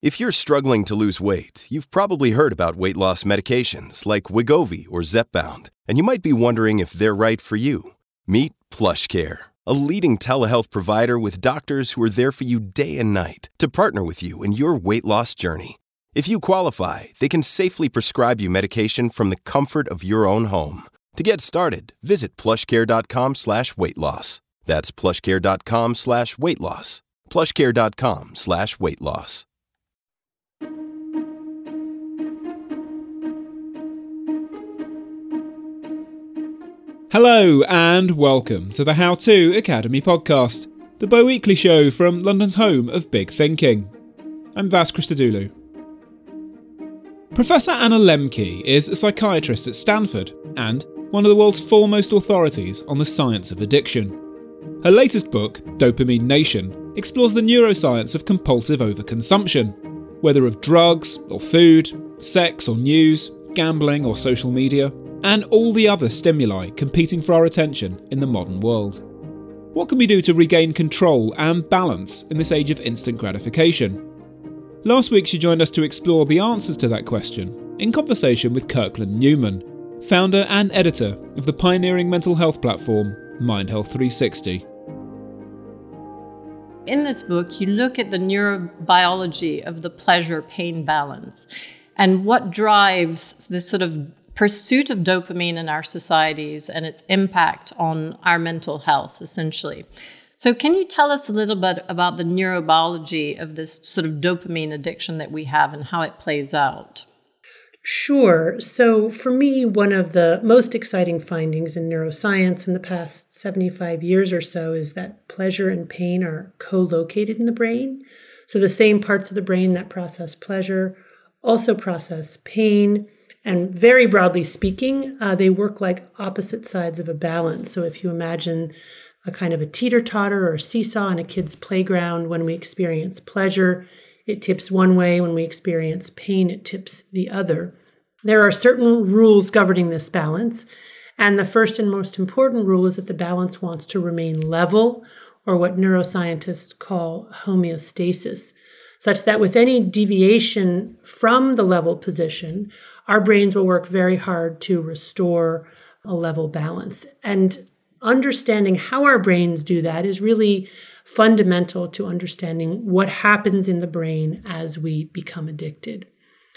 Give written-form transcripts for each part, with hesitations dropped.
If you're struggling to lose weight, you've probably heard about weight loss medications like Wegovy or Zepbound, and you might be wondering if they're right for you. Meet PlushCare, a leading telehealth provider with doctors who are there for you day and night to partner with you in your weight loss journey. If you qualify, they can safely prescribe you medication from the comfort of your own home. To get started, visit plushcare.com/weightloss. That's plushcare.com/weightloss. plushcare.com/weightloss. Hello and welcome to the How To Academy podcast, the bi-weekly show from London's home of big thinking. I'm Vas Christodoulou. Professor Anna Lembke is a psychiatrist at Stanford and one of the world's foremost authorities on the science of addiction. Her latest book, Dopamine Nation, explores the neuroscience of compulsive overconsumption, whether of drugs or food, sex or news, gambling or social media, and all the other stimuli competing for our attention in the modern world. What can we do to regain control and balance in this age of instant gratification? Last week she joined us to explore the answers to that question in conversation with Kirkland Newman, founder and editor of the pioneering mental health platform Mind Health 360. In this book, you look at the neurobiology of the pleasure-pain balance and what drives this sort of pursuit of dopamine in our societies and its impact on our mental health, essentially. So can you tell us a little bit about the neurobiology of this sort of dopamine addiction that we have and how it plays out? Sure. So for me, one of the most exciting findings in neuroscience in the past 75 years or so is that pleasure and pain are co-located in the brain. So the same parts of the brain that process pleasure also process pain. And very broadly speaking, they work like opposite sides of a balance. So if you imagine a kind of a teeter-totter or a seesaw in a kid's playground, when we experience pleasure, it tips one way. When we experience pain, it tips the other. There are certain rules governing this balance. And the first and most important rule is that the balance wants to remain level, or what neuroscientists call homeostasis, such that with any deviation from the level position, our brains will work very hard to restore a level balance. And understanding how our brains do that is really fundamental to understanding what happens in the brain as we become addicted.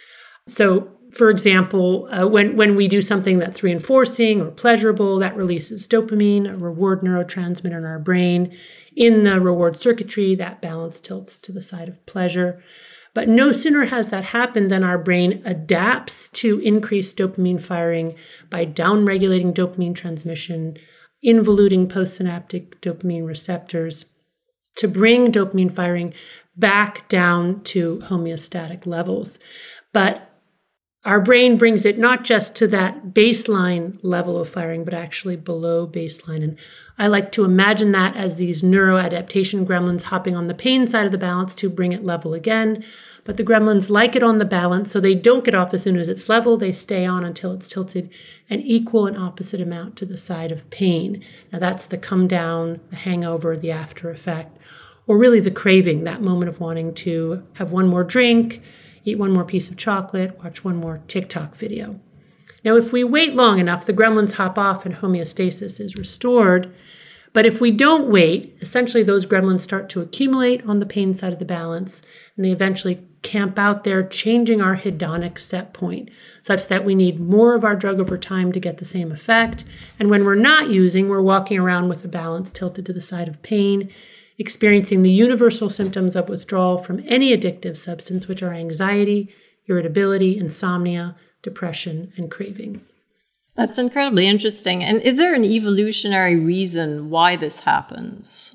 So, for example, when we do something that's reinforcing or pleasurable, that releases dopamine, a reward neurotransmitter in our brain. In the reward circuitry, that balance tilts to the side of pleasure. But no sooner has that happened than our brain adapts to increased dopamine firing by downregulating dopamine transmission, involuting postsynaptic dopamine receptors to bring dopamine firing back down to homeostatic levels. But our brain brings it not just to that baseline level of firing, but actually below baseline. And I like to imagine that as these neuroadaptation gremlins hopping on the pain side of the balance to bring it level again. But the gremlins like it on the balance, so they don't get off as soon as it's level. They stay on until it's tilted an equal and opposite amount to the side of pain. Now that's the come down, the hangover, the after effect, or really the craving, that moment of wanting to have one more drink, eat one more piece of chocolate, watch one more TikTok video. Now, if we wait long enough, the gremlins hop off and homeostasis is restored. But if we don't wait, essentially those gremlins start to accumulate on the pain side of the balance, and they eventually camp out there, changing our hedonic set point, such that we need more of our drug over time to get the same effect. And when we're not using, we're walking around with the balance tilted to the side of pain, experiencing the universal symptoms of withdrawal from any addictive substance, which are anxiety, irritability, insomnia, depression, and craving. That's incredibly interesting. And is there an evolutionary reason why this happens?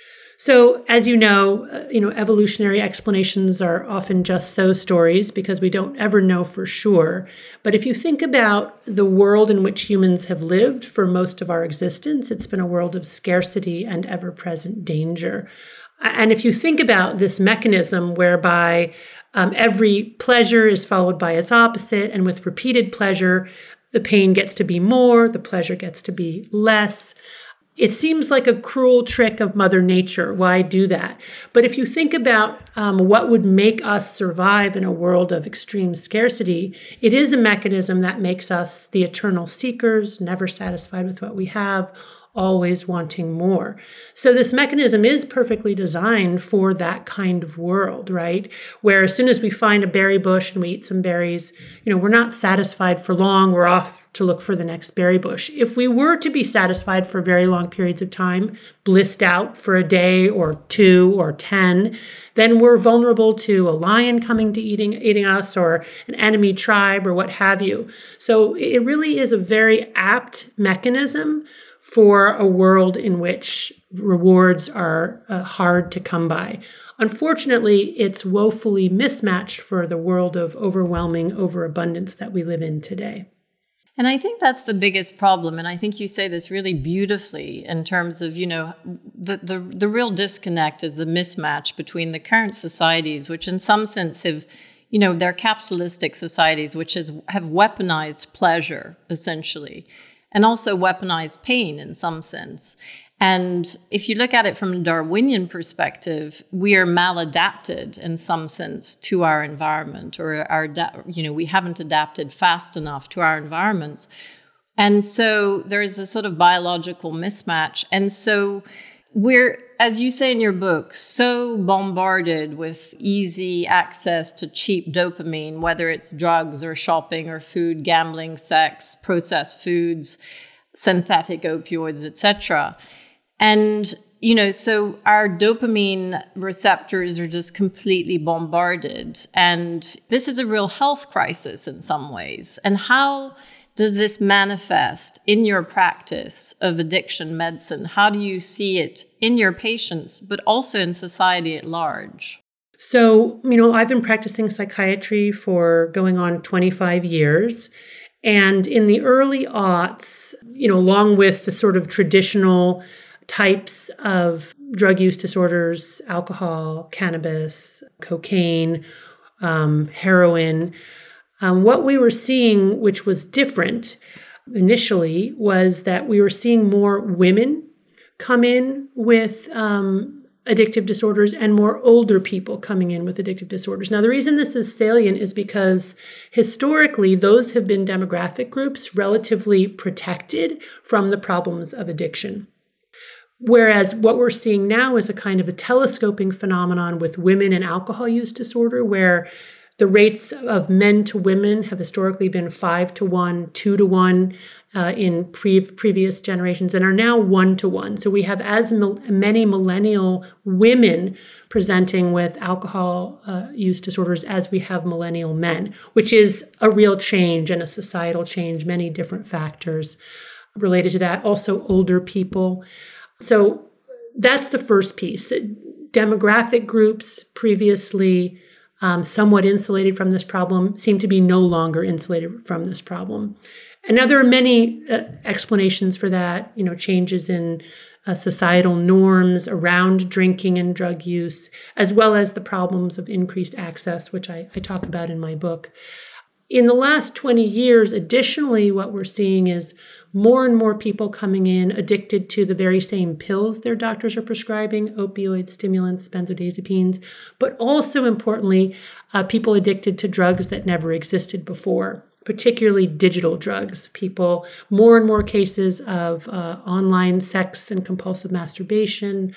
So, as you know, evolutionary explanations are often just so stories because we don't ever know for sure. But if you think about the world in which humans have lived for most of our existence, it's been a world of scarcity and ever-present danger. And if you think about this mechanism whereby every pleasure is followed by its opposite, and with repeated pleasure, the pain gets to be more, the pleasure gets to be less. It seems like a cruel trick of Mother Nature. Why do that? But if you think about what would make us survive in a world of extreme scarcity, it is a mechanism that makes us the eternal seekers, never satisfied with what we have, always wanting more. So this mechanism is perfectly designed for that kind of world, right? Where as soon as we find a berry bush and we eat some berries, we're not satisfied for long. We're off to look for the next berry bush. If we were to be satisfied for very long periods of time, blissed out for a day or 2 or 10, then we're vulnerable to a lion coming to eating us, or an enemy tribe, or what have you. So it really is a very apt mechanism for a world in which rewards are hard to come by. Unfortunately, it's woefully mismatched for the world of overwhelming overabundance that we live in today. And I think that's the biggest problem. And I think you say this really beautifully in terms of, the real disconnect is the mismatch between the current societies, which in some sense have, they're capitalistic societies, which have weaponized pleasure, essentially, and also weaponized pain in some sense. And if you look at it from a Darwinian perspective, we are maladapted in some sense to our environment, or we haven't adapted fast enough to our environments. And so there's a sort of biological mismatch. And so we're, as you say in your book, so bombarded with easy access to cheap dopamine, whether it's drugs or shopping or food, gambling, sex, processed foods, synthetic opioids, etc. And, so our dopamine receptors are just completely bombarded. And this is a real health crisis in some ways. And how does this manifest in your practice of addiction medicine? How do you see it in your patients, but also in society at large? So, I've been practicing psychiatry for going on 25 years. And in the early aughts, along with the sort of traditional types of drug use disorders, alcohol, cannabis, cocaine, heroin, what we were seeing, which was different initially, was that we were seeing more women come in with addictive disorders and more older people coming in with addictive disorders. Now, the reason this is salient is because historically, those have been demographic groups relatively protected from the problems of addiction. Whereas what we're seeing now is a kind of a telescoping phenomenon with women and alcohol use disorder, where the rates of men to women have historically been 5-1, 2-1 in previous generations, and are now 1-1. So we have as many millennial women presenting with alcohol use disorders as we have millennial men, which is a real change and a societal change, many different factors related to that. Also older people. So that's the first piece. Demographic groups previously somewhat insulated from this problem seem to be no longer insulated from this problem. And now there are many explanations for that, changes in societal norms around drinking and drug use, as well as the problems of increased access, which I talk about in my book. In the last 20 years, additionally, what we're seeing is more and more people coming in addicted to the very same pills their doctors are prescribing, opioids, stimulants, benzodiazepines, but also importantly, people addicted to drugs that never existed before, particularly digital drugs. More and more cases of online sex and compulsive masturbation,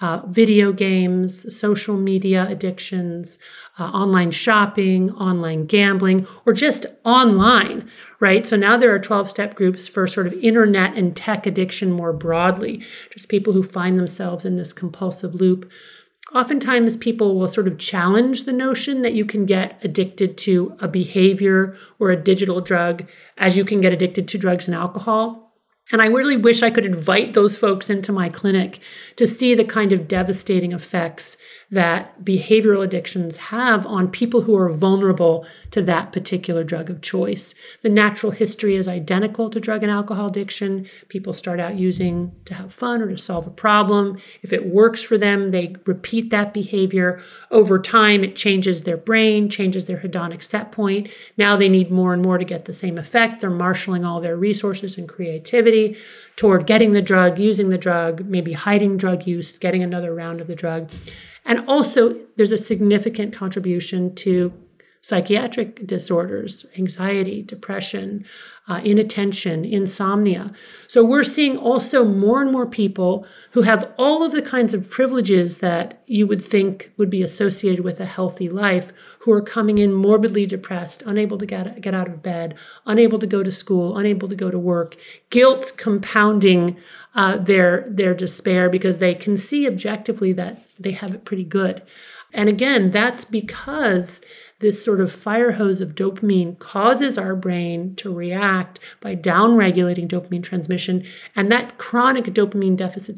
video games, social media addictions, online shopping, online gambling, or just online, right? So now there are 12-step groups for sort of internet and tech addiction more broadly, just people who find themselves in this compulsive loop. Oftentimes people will sort of challenge the notion that you can get addicted to a behavior or a digital drug as you can get addicted to drugs and alcohol. And I really wish I could invite those folks into my clinic to see the kind of devastating effects that behavioral addictions have on people who are vulnerable to that particular drug of choice. The natural history is identical to drug and alcohol addiction. People start out using to have fun or to solve a problem. If it works for them, they repeat that behavior. Over time, it changes their brain, changes their hedonic set point. Now they need more and more to get the same effect. They're marshaling all their resources and creativity toward getting the drug, using the drug, maybe hiding drug use, getting another round of the drug. And also, there's a significant contribution to psychiatric disorders, anxiety, depression, inattention, insomnia. So we're seeing also more and more people who have all of the kinds of privileges that you would think would be associated with a healthy life, who are coming in morbidly depressed, unable to get out of bed, unable to go to school, unable to go to work, guilt compounding their despair because they can see objectively that they have it pretty good. And again, that's because this sort of fire hose of dopamine causes our brain to react by downregulating dopamine transmission. And that chronic dopamine deficit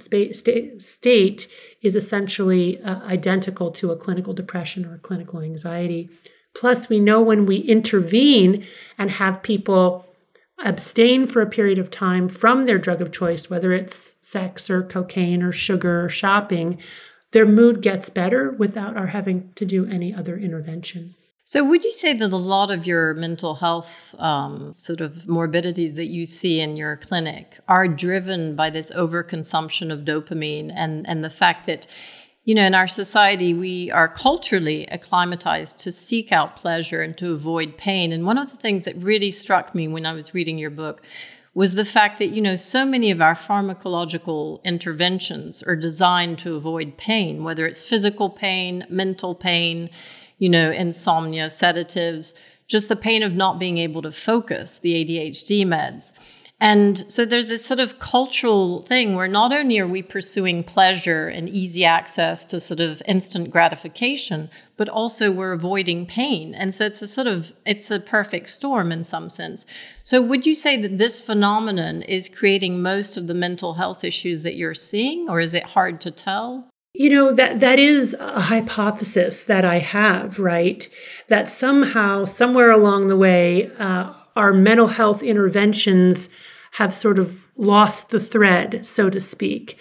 state is essentially identical to a clinical depression or a clinical anxiety. Plus, we know when we intervene and have people abstain for a period of time from their drug of choice, whether it's sex or cocaine or sugar or shopping, their mood gets better without our having to do any other intervention. So would you say that a lot of your mental health sort of morbidities that you see in your clinic are driven by this overconsumption of dopamine and the fact that, you know, in our society, we are culturally acclimatized to seek out pleasure and to avoid pain? And one of the things that really struck me when I was reading your book was the fact that, you know, so many of our pharmacological interventions are designed to avoid pain, whether it's physical pain, mental pain, you know, insomnia, sedatives, just the pain of not being able to focus, the ADHD meds. And so there's this sort of cultural thing where not only are we pursuing pleasure and easy access to sort of instant gratification, but also we're avoiding pain. And so it's a perfect storm in some sense. So would you say that this phenomenon is creating most of the mental health issues that you're seeing, or is it hard to tell? You know, that is a hypothesis that I have, right? That somehow, somewhere along the way, our mental health interventions have sort of lost the thread, so to speak,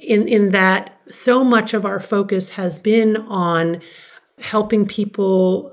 in that so much of our focus has been on helping people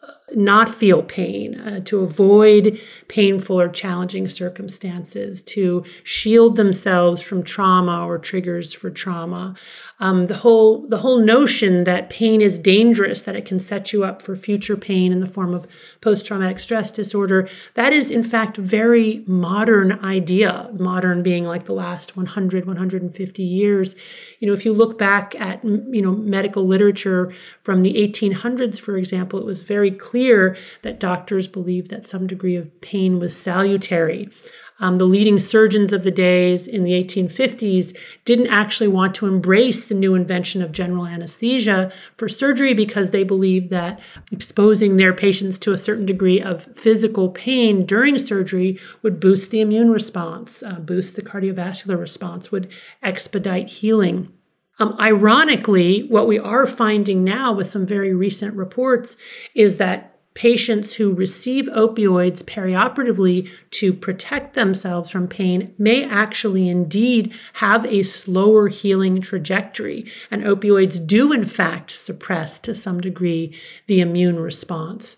not feel pain, to avoid painful or challenging circumstances, to shield themselves from trauma or triggers for trauma. The whole notion that pain is dangerous, that it can set you up for future pain in the form of post-traumatic stress disorder, that is in fact a very modern idea, modern being like the last 100, 150 years. You know, if you look back at, you know, medical literature from the 1800s, for example, it was very clear that doctors believed that some degree of pain was salutary. The leading surgeons of the days in the 1850s didn't actually want to embrace the new invention of general anesthesia for surgery because they believed that exposing their patients to a certain degree of physical pain during surgery would boost the immune response, boost the cardiovascular response, would expedite healing. Ironically, what we are finding now with some very recent reports is that patients who receive opioids perioperatively to protect themselves from pain may actually indeed have a slower healing trajectory. And opioids do, in fact, suppress to some degree the immune response.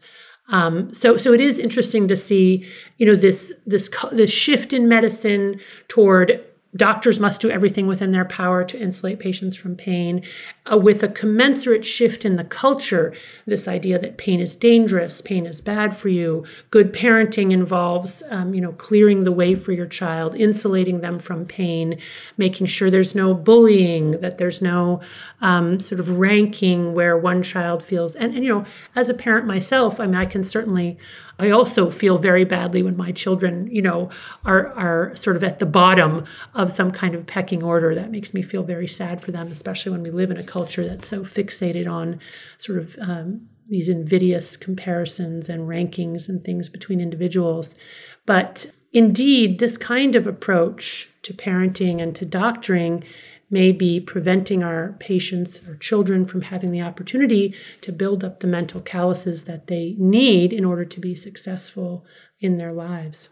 So it is interesting to see, you know, this shift in medicine toward doctors must do everything within their power to insulate patients from pain, with a commensurate shift in the culture, this idea that pain is dangerous, pain is bad for you. Good parenting involves, clearing the way for your child, insulating them from pain, making sure there's no bullying, that there's no sort of ranking where one child feels. And you know, as a parent myself, I mean, I also feel very badly when my children, you know, are sort of at the bottom of some kind of pecking order. That makes me feel very sad for them, especially when we live in a culture that's so fixated on sort of these invidious comparisons and rankings and things between individuals. But indeed, this kind of approach to parenting and to doctoring may be preventing our patients or children from having the opportunity to build up the mental calluses that they need in order to be successful in their lives.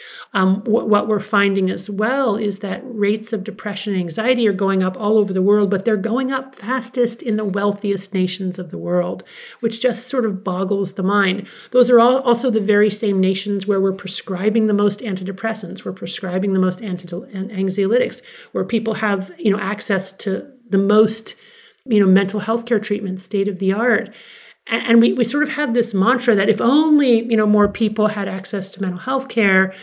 What we're finding as well is that rates of depression and anxiety are going up all over the world, but they're going up fastest in the wealthiest nations of the world, which just sort of boggles the mind. Those are also the very same nations where we're prescribing the most antidepressants, we're prescribing the most anxiolytics, where people have, access to the most, mental health care treatment, state of the art. And we sort of have this mantra that if only, more people had access to mental health care,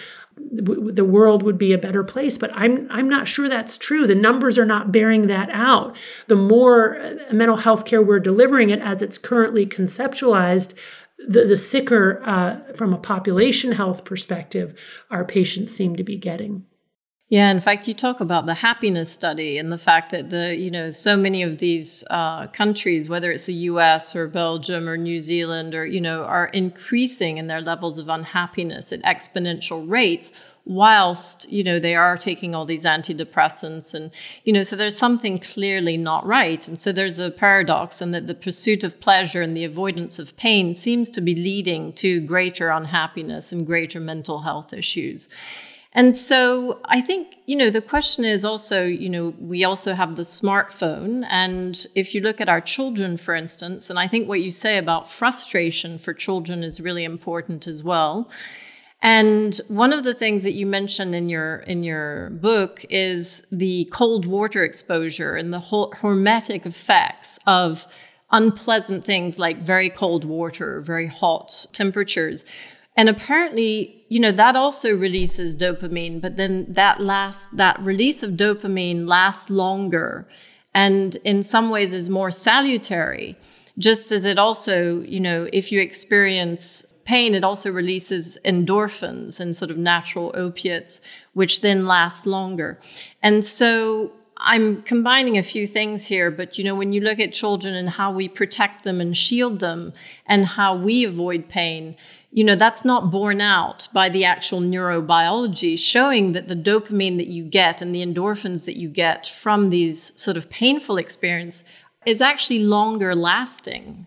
the world would be a better place. But I'm not sure that's true. The numbers are not bearing that out. The more mental health care we're delivering it as it's currently conceptualized, the sicker from a population health perspective our patients seem to be getting. Yeah, in fact, you talk about the happiness study and the fact that so many of these countries, whether it's the US or Belgium or New Zealand or, are increasing in their levels of unhappiness at exponential rates whilst, they are taking all these antidepressants. And, so there's something clearly not right. And so there's a paradox in that the pursuit of pleasure and the avoidance of pain seems to be leading to greater unhappiness and greater mental health issues. And so I think, the question is also, we also have the smartphone. And if you look at our children, for instance, and I think what you say about frustration for children is really important as well. And one of the things that you mentioned in your book is the cold water exposure and the hormetic effects of unpleasant things like very cold water, very hot temperatures. And apparently, that also releases dopamine, but then that release of dopamine lasts longer and in some ways is more salutary, just as it also, if you experience pain, it also releases endorphins and sort of natural opiates, which then last longer. And so I'm combining a few things here, but, when you look at children and how we protect them and shield them and how we avoid pain, that's not borne out by the actual neurobiology, showing that the dopamine that you get and the endorphins that you get from these sort of painful experience is actually longer lasting.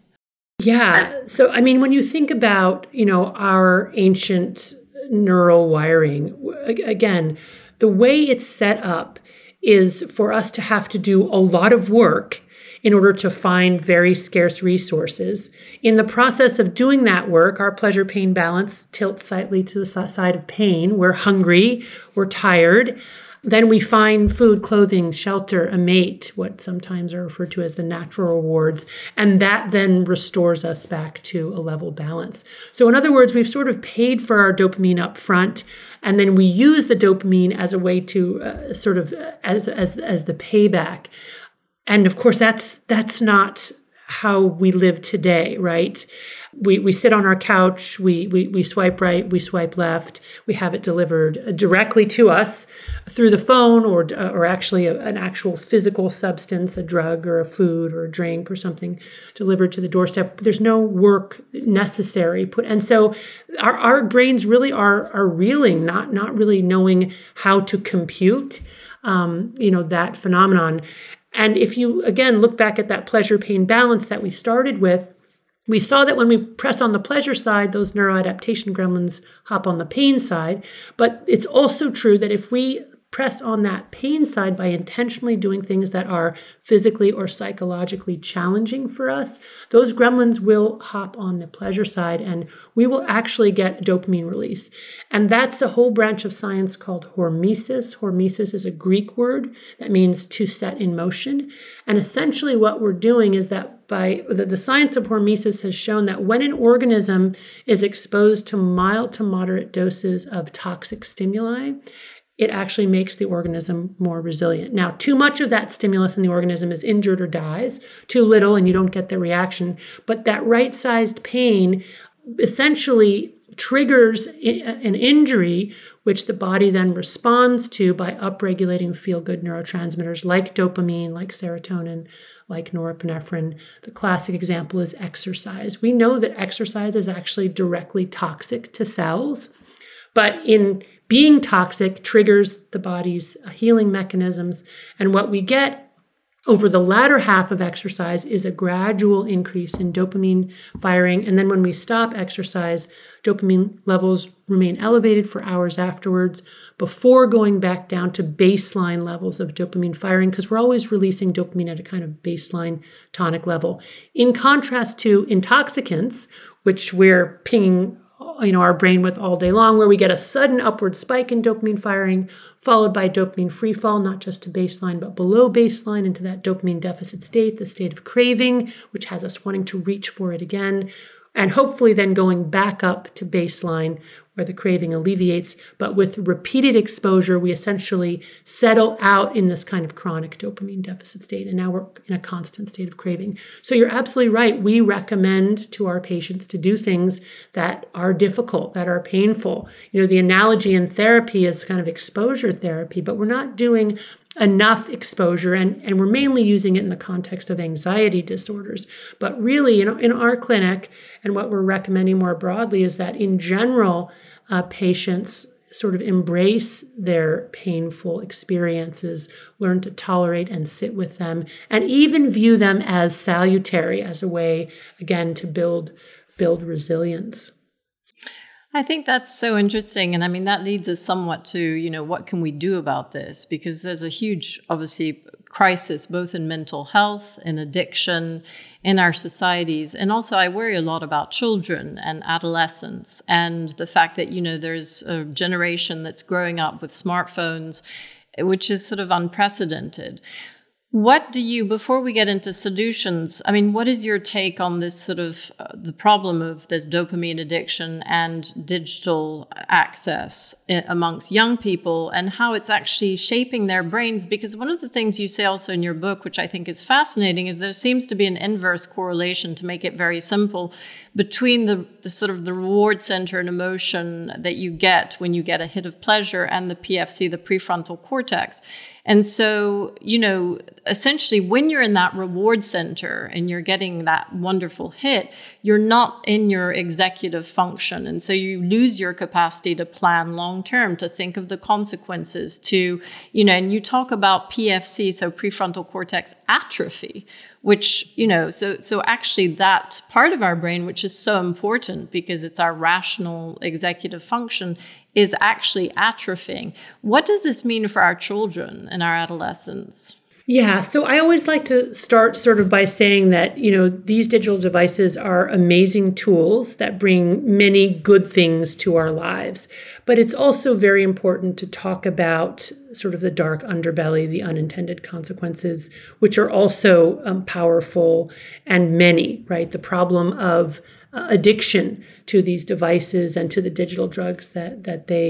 Yeah. So, when you think about, our ancient neural wiring, again, the way it's set up is for us to have to do a lot of work in order to find very scarce resources. In the process of doing that work, our pleasure-pain balance tilts slightly to the side of pain. We're hungry, we're tired. Then we find food, clothing, shelter, a mate, what sometimes are referred to as the natural rewards, and that then restores us back to a level balance. So in other words, we've sort of paid for our dopamine up front, and then we use the dopamine as a way to as the payback. And of course, that's not how we live today, right? We sit on our couch, we swipe right, we swipe left, we have it delivered directly to us through the phone or actually an actual physical substance, a drug or a food or a drink or something delivered to the doorstep. There's no work necessary. And so our brains really are reeling, not really knowing how to compute, that phenomenon. And if you, again, look back at that pleasure-pain balance that we started with, we saw that when we press on the pleasure side, those neuroadaptation gremlins hop on the pain side. But it's also true that if we press on that pain side by intentionally doing things that are physically or psychologically challenging for us, those gremlins will hop on the pleasure side and we will actually get dopamine release. And that's a whole branch of science called hormesis. Hormesis is a Greek word that means to set in motion. And essentially what we're doing is that by the science of hormesis has shown that when an organism is exposed to mild to moderate doses of toxic stimuli, it actually makes the organism more resilient. Now, too much of that stimulus in the organism is injured or dies, too little and you don't get the reaction. But that right-sized pain essentially triggers an injury, which the body then responds to by upregulating feel-good neurotransmitters like dopamine, like serotonin, like norepinephrine. The classic example is exercise. We know that exercise is actually directly toxic to cells, but in being toxic triggers the body's healing mechanisms. And what we get over the latter half of exercise is a gradual increase in dopamine firing. And then when we stop exercise, dopamine levels remain elevated for hours afterwards before going back down to baseline levels of dopamine firing, because we're always releasing dopamine at a kind of baseline tonic level. In contrast to intoxicants, which we're pinging our brain with all day long, where we get a sudden upward spike in dopamine firing, followed by dopamine free fall, not just to baseline, but below baseline into that dopamine deficit state, the state of craving, which has us wanting to reach for it again, and hopefully then going back up to baseline where the craving alleviates. But with repeated exposure, we essentially settle out in this kind of chronic dopamine deficit state. And now we're in a constant state of craving. So you're absolutely right. We recommend to our patients to do things that are difficult, that are painful. The analogy in therapy is kind of exposure therapy, but we're not doing enough exposure, and we're mainly using it in the context of anxiety disorders. But really, in our clinic, and what we're recommending more broadly is that in general, patients sort of embrace their painful experiences, learn to tolerate and sit with them, and even view them as salutary, as a way, again, to build resilience. I think that's so interesting. And I mean, that leads us somewhat to, what can we do about this? Because there's a huge, obviously, crisis, both in mental health, in addiction, in our societies. And also, I worry a lot about children and adolescents and the fact that, there's a generation that's growing up with smartphones, which is sort of unprecedented. What do you, before we get into solutions, what is your take on this sort of the problem of this dopamine addiction and digital access amongst young people and how it's actually shaping their brains? Because one of the things you say also in your book, which I think is fascinating, is there seems to be an inverse correlation, to make it very simple, between the sort of the reward center and emotion that you get when you get a hit of pleasure and the PFC, the prefrontal cortex. And so, essentially when you're in that reward center and you're getting that wonderful hit, you're not in your executive function. And so you lose your capacity to plan long term, to think of the consequences, to, and you talk about PFC, so prefrontal cortex atrophy, which, so actually that part of our brain, which is so important because it's our rational executive function, is actually atrophying. What does this mean for our children and our adolescents? Yeah, so I always like to start sort of by saying that, these digital devices are amazing tools that bring many good things to our lives. But it's also very important to talk about sort of the dark underbelly, the unintended consequences, which are also powerful and many, right? The problem of addiction to these devices and to the digital drugs that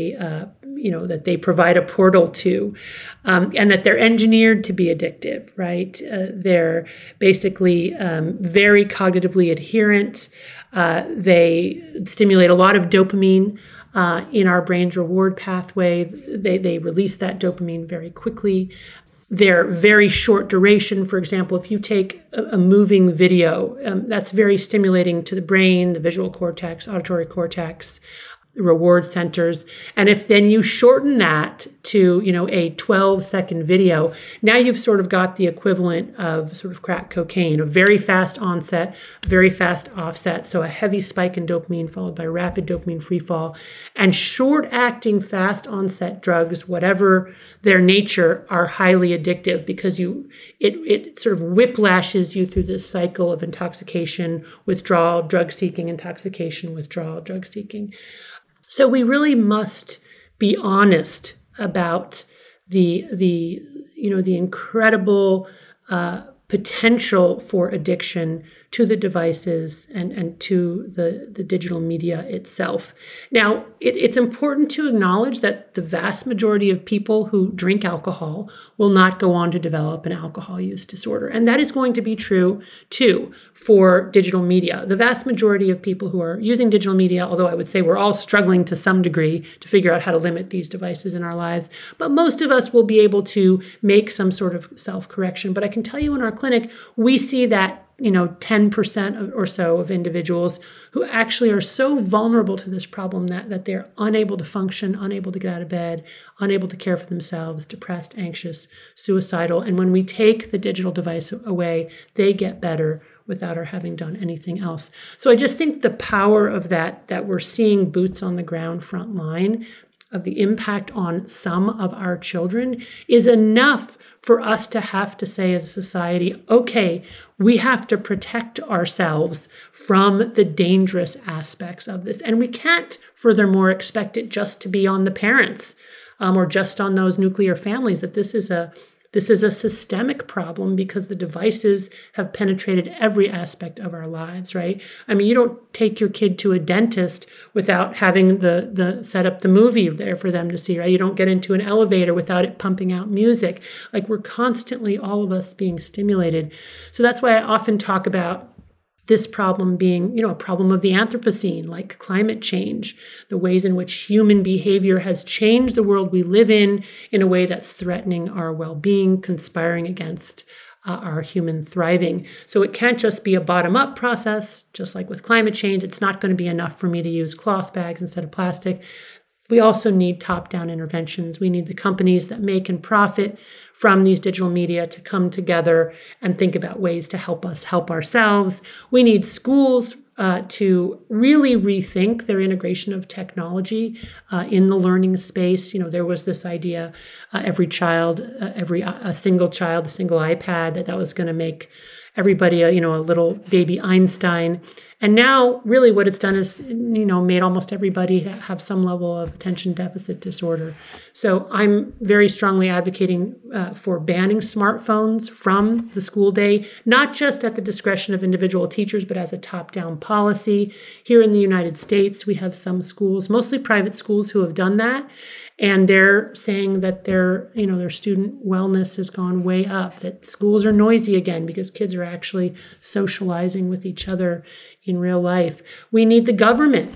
they provide a portal to, and that they're engineered to be addictive, right? They're basically very cognitively adherent. They stimulate a lot of dopamine in our brain's reward pathway. They release that dopamine very quickly. They're very short duration. For example, if you take a moving video, that's very stimulating to the brain, the visual cortex, auditory cortex, reward centers. And if then you shorten that to, a 12-second video, now you've sort of got the equivalent of sort of crack cocaine, a very fast onset, very fast offset. So a heavy spike in dopamine followed by rapid dopamine free fall. And short-acting, fast onset drugs, whatever their nature, are highly addictive because it sort of whiplashes you through this cycle of intoxication, withdrawal, drug seeking, intoxication, withdrawal, drug seeking. So we really must be honest about the incredible potential for addiction to the devices and to the digital media itself. Now, it's important to acknowledge that the vast majority of people who drink alcohol will not go on to develop an alcohol use disorder. And that is going to be true, too, for digital media. The vast majority of people who are using digital media, although I would say we're all struggling to some degree to figure out how to limit these devices in our lives, but most of us will be able to make some sort of self-correction. But I can tell you in our clinic, we see that 10% or so of individuals who actually are so vulnerable to this problem that they're unable to function, unable to get out of bed, unable to care for themselves, depressed, anxious, suicidal. And when we take the digital device away, they get better without our having done anything else. So I just think the power of that we're seeing boots on the ground front line of the impact on some of our children is enough for us to have to say as a society, okay, we have to protect ourselves from the dangerous aspects of this. And we can't, furthermore, expect it just to be on the parents or just on those nuclear families, that this is a systemic problem because the devices have penetrated every aspect of our lives, right? I mean, you don't take your kid to a dentist without having the set up the movie there for them to see, right? You don't get into an elevator without it pumping out music. Like, we're constantly, all of us, being stimulated. So that's why I often talk about this problem being, a problem of the Anthropocene, like climate change, the ways in which human behavior has changed the world we live in a way that's threatening our well-being, conspiring against our human thriving. So it can't just be a bottom-up process, just like with climate change. It's not going to be enough for me to use cloth bags instead of plastic. We also need top-down interventions. We need the companies that make and profit from these digital media to come together and think about ways to help us help ourselves. We need schools to really rethink their integration of technology in the learning space. There was this idea, every child, a single child, a single iPad, that was going to make everybody a little baby Einstein. And now really what it's done is, made almost everybody have some level of attention deficit disorder. So I'm very strongly advocating for banning smartphones from the school day, not just at the discretion of individual teachers, but as a top-down policy. Here in the United States, we have some schools, mostly private schools, who have done that. And they're saying that their student wellness has gone way up, that schools are noisy again because kids are actually socializing with each other in real life. We need the government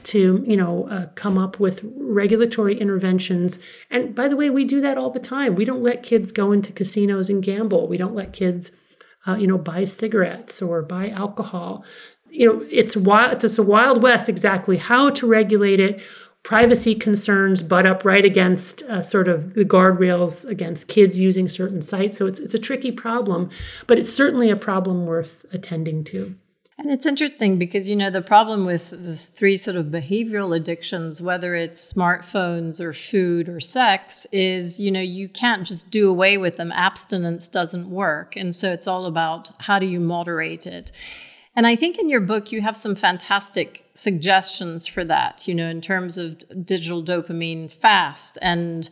to, come up with regulatory interventions. And by the way, we do that all the time. We don't let kids go into casinos and gamble. We don't let kids, buy cigarettes or buy alcohol. It's a wild west exactly how to regulate it. Privacy concerns butt up right against sort of the guardrails against kids using certain sites. So it's a tricky problem, but it's certainly a problem worth attending to. And it's interesting because, the problem with these three sort of behavioral addictions, whether it's smartphones or food or sex, is, you can't just do away with them. Abstinence doesn't work. And so it's all about how do you moderate it. And I think in your book, you have some fantastic suggestions for that, in terms of digital dopamine fast and,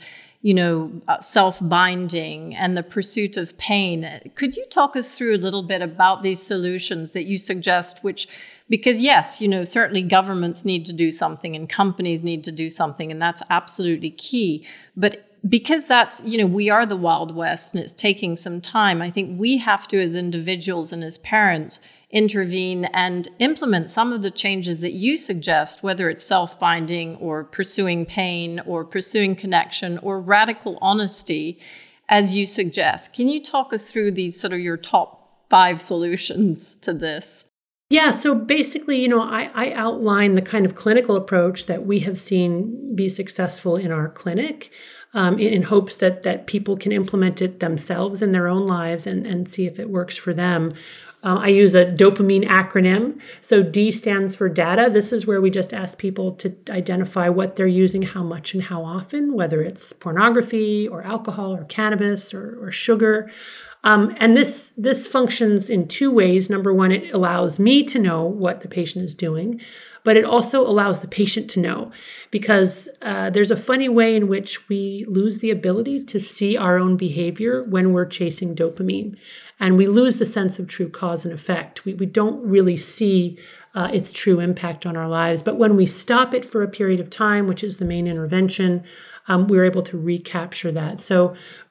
self-binding and the pursuit of pain. Could you talk us through a little bit about these solutions that you suggest, because yes, certainly governments need to do something and companies need to do something, and that's absolutely key. But because that's, we are the Wild West and it's taking some time, I think we have to, as individuals and as parents, intervene and implement some of the changes that you suggest, whether it's self-binding or pursuing pain or pursuing connection or radical honesty, as you suggest. Can you talk us through these sort of your top 5 solutions to this? Yeah, so basically, I outline the kind of clinical approach that we have seen be successful in our clinic in hopes that people can implement it themselves in their own lives and see if it works for them. I use a dopamine acronym. So D stands for data. This is where we just ask people to identify what they're using, how much and how often, whether it's pornography or alcohol or cannabis or sugar. And this functions in 2 ways. Number one, it allows me to know what the patient is doing, but it also allows the patient to know, because there's a funny way in which we lose the ability to see our own behavior when we're chasing dopamine. And we lose the sense of true cause and effect. We don't really see its true impact on our lives. But when we stop it for a period of time, which is the main intervention, we're able to recapture that. So,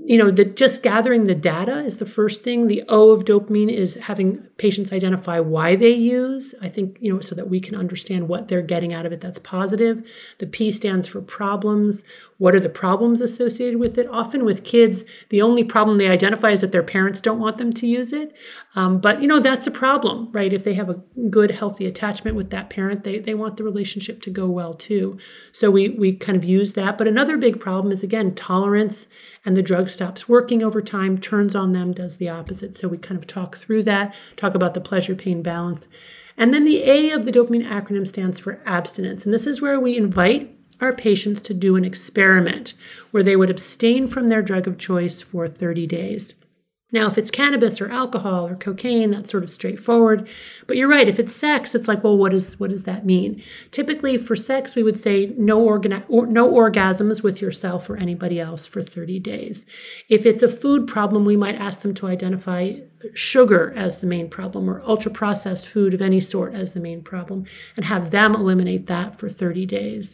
just gathering the data is the first thing. The O of dopamine is having patients identify why they use, I think, so that we can understand what they're getting out of it that's positive. The P stands for problems. What are the problems associated with it? Often with kids, the only problem they identify is that their parents don't want them to use it. But that's a problem, right? If they have a good, healthy attachment with that parent, they want the relationship to go well too. So we kind of use that. But another big problem is, again, tolerance, and the drug stops working over time, turns on them, does the opposite. So we kind of talk through that, talk about the pleasure-pain balance. And then the A of the dopamine acronym stands for abstinence. And this is where we invite our patients to do an experiment where they would abstain from their drug of choice for 30 days. Now, if it's cannabis or alcohol or cocaine, that's sort of straightforward. But you're right, if it's sex, it's like, well, what does that mean? Typically for sex, we would say no orgasms with yourself or anybody else for 30 days. If it's a food problem, we might ask them to identify sugar as the main problem or ultra-processed food of any sort as the main problem and have them eliminate that for 30 days.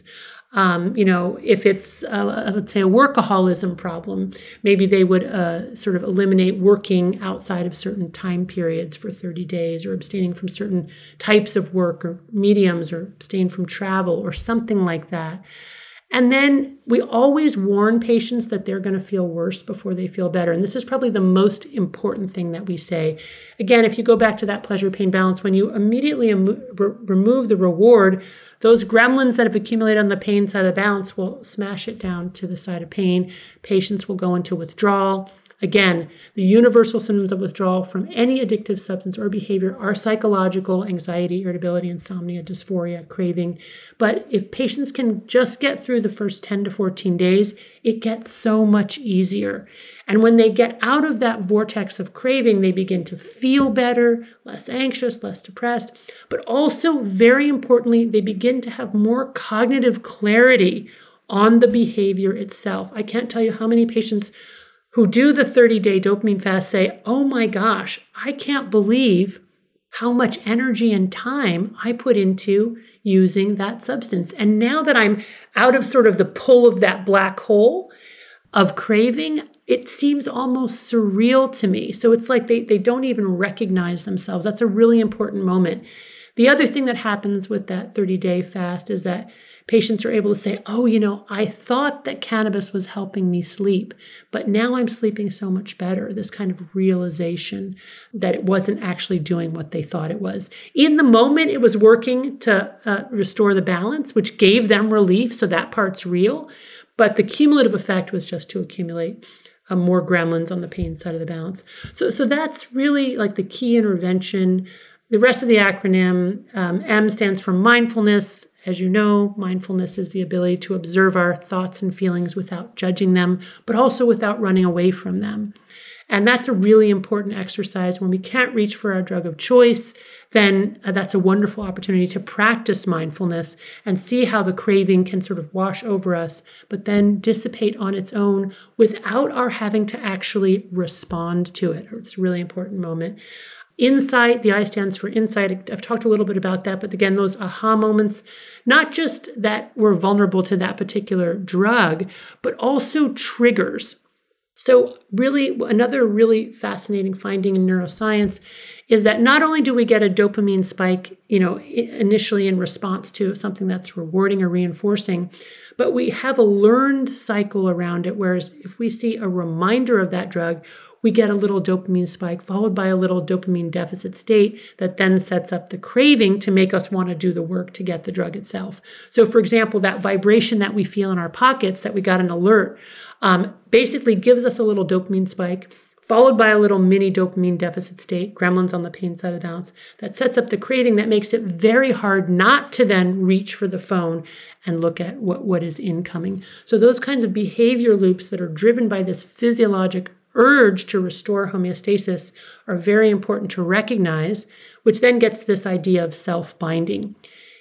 If it's, let's say, a workaholism problem, maybe they would sort of eliminate working outside of certain time periods for 30 days or abstaining from certain types of work or mediums or abstain from travel or something like that. And then we always warn patients that they're going to feel worse before they feel better. And this is probably the most important thing that we say. Again, if you go back to that pleasure-pain balance, when you immediately remove the reward, those gremlins that have accumulated on the pain side of the balance will smash it down to the side of pain. Patients will go into withdrawal. Again, the universal symptoms of withdrawal from any addictive substance or behavior are psychological: anxiety, irritability, insomnia, dysphoria, craving. But if patients can just get through the first 10 to 14 days, it gets so much easier. And when they get out of that vortex of craving, they begin to feel better, less anxious, less depressed. But also, very importantly, they begin to have more cognitive clarity on the behavior itself. I can't tell you how many patients who do the 30-day dopamine fast say, oh my gosh, I can't believe how much energy and time I put into using that substance. And now that I'm out of sort of the pull of that black hole of craving, it seems almost surreal to me. So it's like they don't even recognize themselves. That's a really important moment. The other thing that happens with that 30-day fast is that patients are able to say, oh, I thought that cannabis was helping me sleep, but now I'm sleeping so much better. This kind of realization that it wasn't actually doing what they thought it was. In the moment, it was working to restore the balance, which gave them relief. So that part's real. But the cumulative effect was just to accumulate more gremlins on the pain side of the balance. So that's really like the key intervention. The rest of the acronym, M stands for mindfulness. As you know, mindfulness is the ability to observe our thoughts and feelings without judging them, but also without running away from them. And that's a really important exercise. When we can't reach for our drug of choice, then that's a wonderful opportunity to practice mindfulness and see how the craving can sort of wash over us, but then dissipate on its own without our having to actually respond to it. It's a really important moment. Insight, the I stands for insight. I've talked a little bit about that, but again, those aha moments, not just that we're vulnerable to that particular drug, but also triggers. So really, another really fascinating finding in neuroscience is that not only do we get a dopamine spike, initially in response to something that's rewarding or reinforcing, but we have a learned cycle around it, whereas if we see a reminder of that drug, we get a little dopamine spike followed by a little dopamine deficit state that then sets up the craving to make us want to do the work to get the drug itself. So for example, that vibration that we feel in our pockets, that we got an alert, basically gives us a little dopamine spike followed by a little mini dopamine deficit state, gremlins on the pain side of the balance, that sets up the craving that makes it very hard not to then reach for the phone and look at what is incoming. So those kinds of behavior loops that are driven by this physiologic urge to restore homeostasis are very important to recognize, which then gets to this idea of self-binding.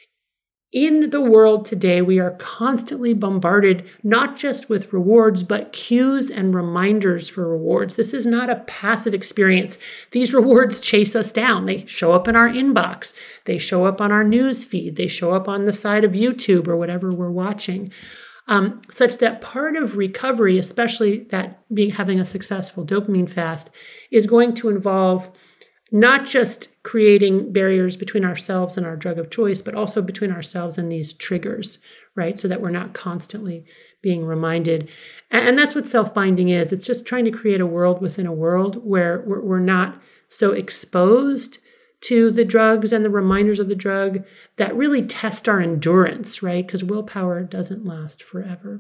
In the world today, we are constantly bombarded not just with rewards, but cues and reminders for rewards. This is not a passive experience. These rewards chase us down. They show up in our inbox. They show up on our news feed. They show up on the side of YouTube or whatever we're watching. such that part of recovery, especially that having a successful dopamine fast, is going to involve not just creating barriers between ourselves and our drug of choice, but also between ourselves and these triggers, right? So that we're not constantly being reminded. And that's what self-binding is. It's just trying to create a world within a world where we're not so exposed to the drugs and the reminders of the drug that really test our endurance, right? Because willpower doesn't last forever.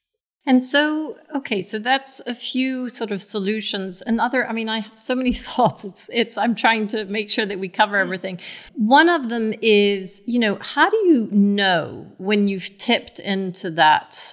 And so, okay, so that's a few sort of solutions. I have so many thoughts. I'm trying to make sure that we cover everything. One of them is, how do you know when you've tipped into that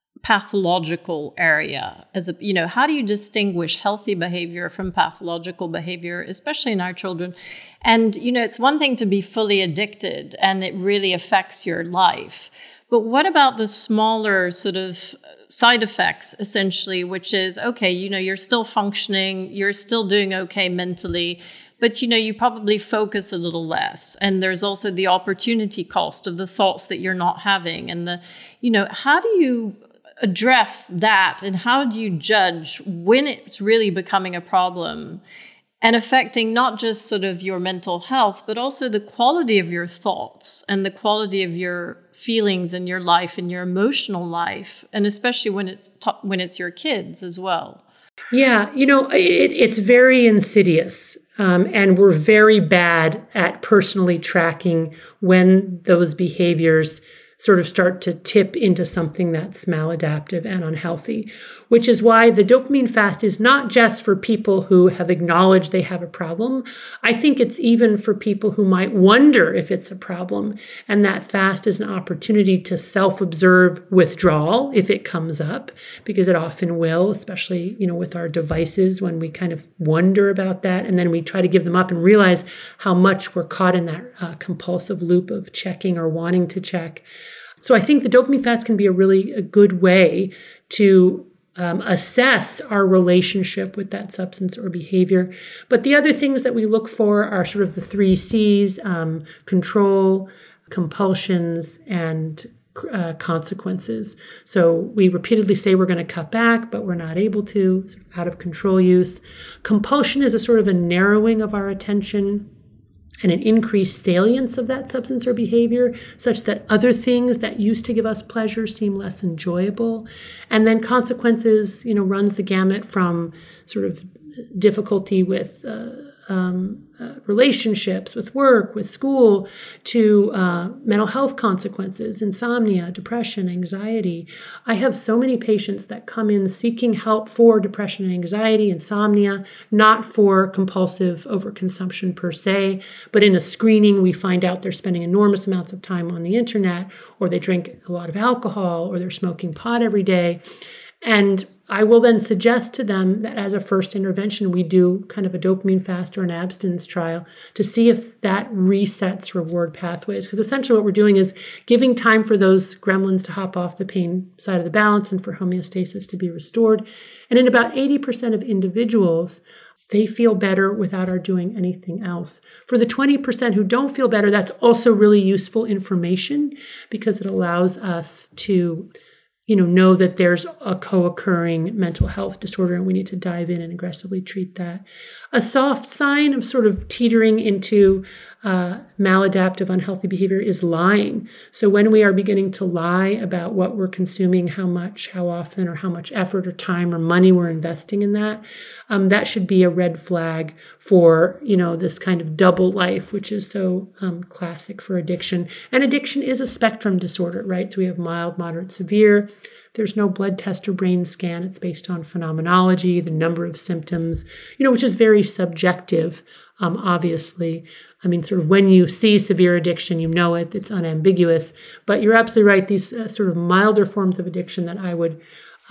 pathological area? How do you distinguish healthy behavior from pathological behavior, especially in our children? And, it's one thing to be fully addicted and it really affects your life. But what about the smaller sort of side effects, essentially, which is, okay, you're still functioning, you're still doing okay mentally, but, you probably focus a little less. And there's also the opportunity cost of the thoughts that you're not having. And how do you address that? And how do you judge when it's really becoming a problem and affecting not just sort of your mental health, but also the quality of your thoughts and the quality of your feelings in your life and your emotional life, and especially when it's your kids as well? Yeah, it's very insidious, and we're very bad at personally tracking when those behaviors sort of start to tip into something that's maladaptive and unhealthy, which is why the dopamine fast is not just for people who have acknowledged they have a problem. I think it's even for people who might wonder if it's a problem. And that fast is an opportunity to self-observe withdrawal if it comes up, because it often will, especially, with our devices, when we kind of wonder about that. And then we try to give them up and realize how much we're caught in that compulsive loop of checking or wanting to check. So I think the dopamine fast can be a good way to assess our relationship with that substance or behavior. But the other things that we look for are sort of the 3 C's, control, compulsions, and consequences. So we repeatedly say we're going to cut back, but we're not able to, sort of out of control use. Compulsion is a sort of a narrowing of our attention and an increased salience of that substance or behavior, such that other things that used to give us pleasure seem less enjoyable. And then consequences, runs the gamut from sort of difficulty with relationships, with work, with school, to mental health consequences, insomnia, depression, anxiety. I have so many patients that come in seeking help for depression and anxiety, insomnia, not for compulsive overconsumption per se, but in a screening, we find out they're spending enormous amounts of time on the internet, or they drink a lot of alcohol, or they're smoking pot every day. And I will then suggest to them that as a first intervention, we do kind of a dopamine fast or an abstinence trial to see if that resets reward pathways. Because essentially what we're doing is giving time for those gremlins to hop off the pain side of the balance and for homeostasis to be restored. And in about 80% of individuals, they feel better without our doing anything else. For the 20% who don't feel better, that's also really useful information because it allows us to know that there's a co-occurring mental health disorder and we need to dive in and aggressively treat that. A soft sign of sort of teetering into maladaptive, unhealthy behavior is lying. So when we are beginning to lie about what we're consuming, how much, how often, or how much effort or time or money we're investing in that, that should be a red flag for, this kind of double life, which is so classic for addiction. And addiction is a spectrum disorder, right? So we have mild, moderate, severe. There's no blood test or brain scan. It's based on phenomenology, the number of symptoms, which is very subjective, obviously. I mean, sort of when you see severe addiction, it's unambiguous. But you're absolutely right. These sort of milder forms of addiction that I would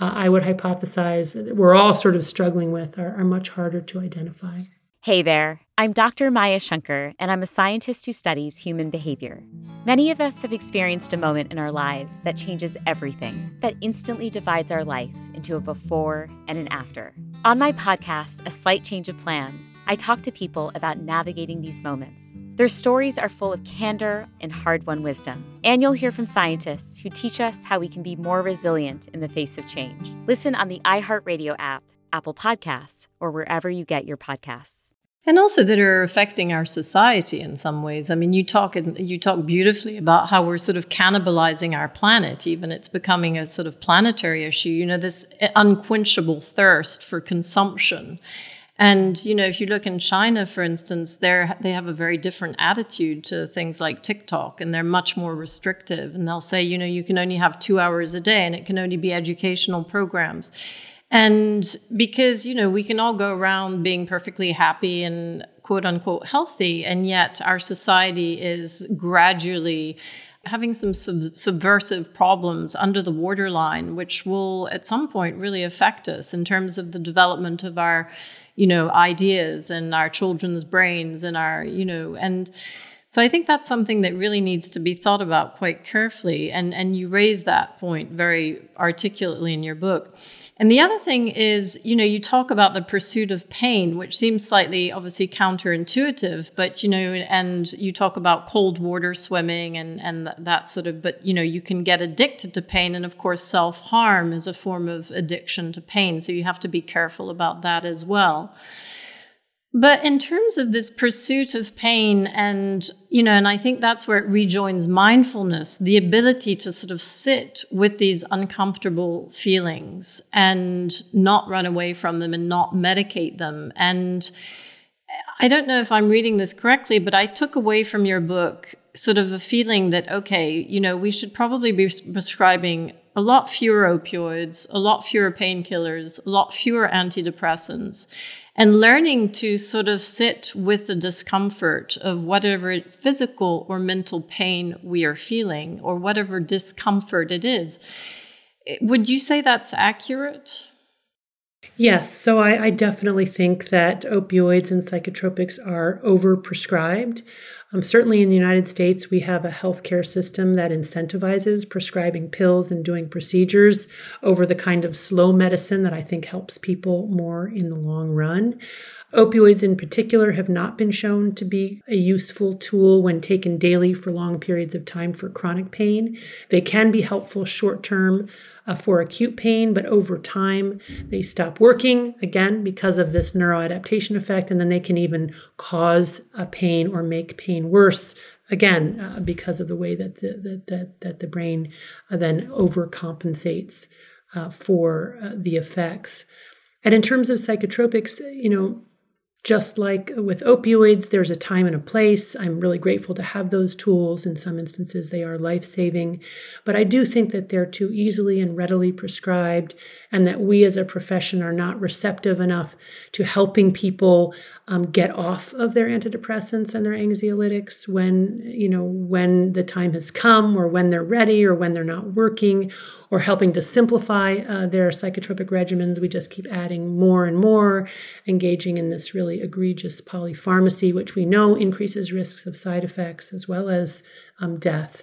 hypothesize that we're all sort of struggling with are much harder to identify. Hey there, I'm Dr. Maya Shankar, and I'm a scientist who studies human behavior. Many of us have experienced a moment in our lives that changes everything, that instantly divides our life into a before and an after. On my podcast, A Slight Change of Plans, I talk to people about navigating these moments. Their stories are full of candor and hard-won wisdom. And you'll hear from scientists who teach us how we can be more resilient in the face of change. Listen on the iHeartRadio app, Apple Podcasts, or wherever you get your podcasts. And also that are affecting our society in some ways. I mean, you talk beautifully about how we're sort of cannibalizing our planet. Even it's becoming a sort of planetary issue. You know, this unquenchable thirst for consumption. And, you know, if you look in China, for instance, they have a very different attitude to things like TikTok, and they're much more restrictive. And they'll say, you know, you can only have 2 hours a day and it can only be educational programs. And because, you know, we can all go around being perfectly happy and quote unquote healthy, and yet our society is gradually having some subversive problems under the waterline, which will at some point really affect us in terms of the development of our, you know, ideas and our children's brains and our, you know, and so I think that's something that really needs to be thought about quite carefully. And you raise that point very articulately in your book. And the other thing is, you know, you talk about the pursuit of pain, which seems slightly obviously counterintuitive, but, you know, and you talk about cold water swimming and that sort of, but, you know, you can get addicted to pain. And of course, self-harm is a form of addiction to pain. So you have to be careful about that as well. But in terms of this pursuit of pain and, you know, and I think that's where it rejoins mindfulness, the ability to sort of sit with these uncomfortable feelings and not run away from them and not medicate them. And I don't know if I'm reading this correctly, but I took away from your book sort of a feeling that, okay, you know, we should probably be prescribing a lot fewer opioids, a lot fewer painkillers, a lot fewer antidepressants, and learning to sort of sit with the discomfort of whatever physical or mental pain we are feeling or whatever discomfort it is. Would you say that's accurate? Yes. So I definitely think that opioids and psychotropics are overprescribed. Certainly in the United States, we have a healthcare system that incentivizes prescribing pills and doing procedures over the kind of slow medicine that I think helps people more in the long run. Opioids in particular have not been shown to be a useful tool when taken daily for long periods of time for chronic pain. They can be helpful short-term for acute pain, but over time they stop working, again, because of this neuroadaptation effect, and then they can even cause a pain or make pain worse, again, because of the way that the brain then overcompensates for the effects. And in terms of psychotropics, you know, just like with opioids, there's a time and a place. I'm really grateful to have those tools. In some instances, they are life-saving. But I do think that they're too easily and readily prescribed, and that we as a profession are not receptive enough to helping people get off of their antidepressants and their anxiolytics when the time has come, or when they're ready, or when they're not working, or helping to simplify their psychotropic regimens. We just keep adding more and more, engaging in this really egregious polypharmacy, which we know increases risks of side effects as well as death.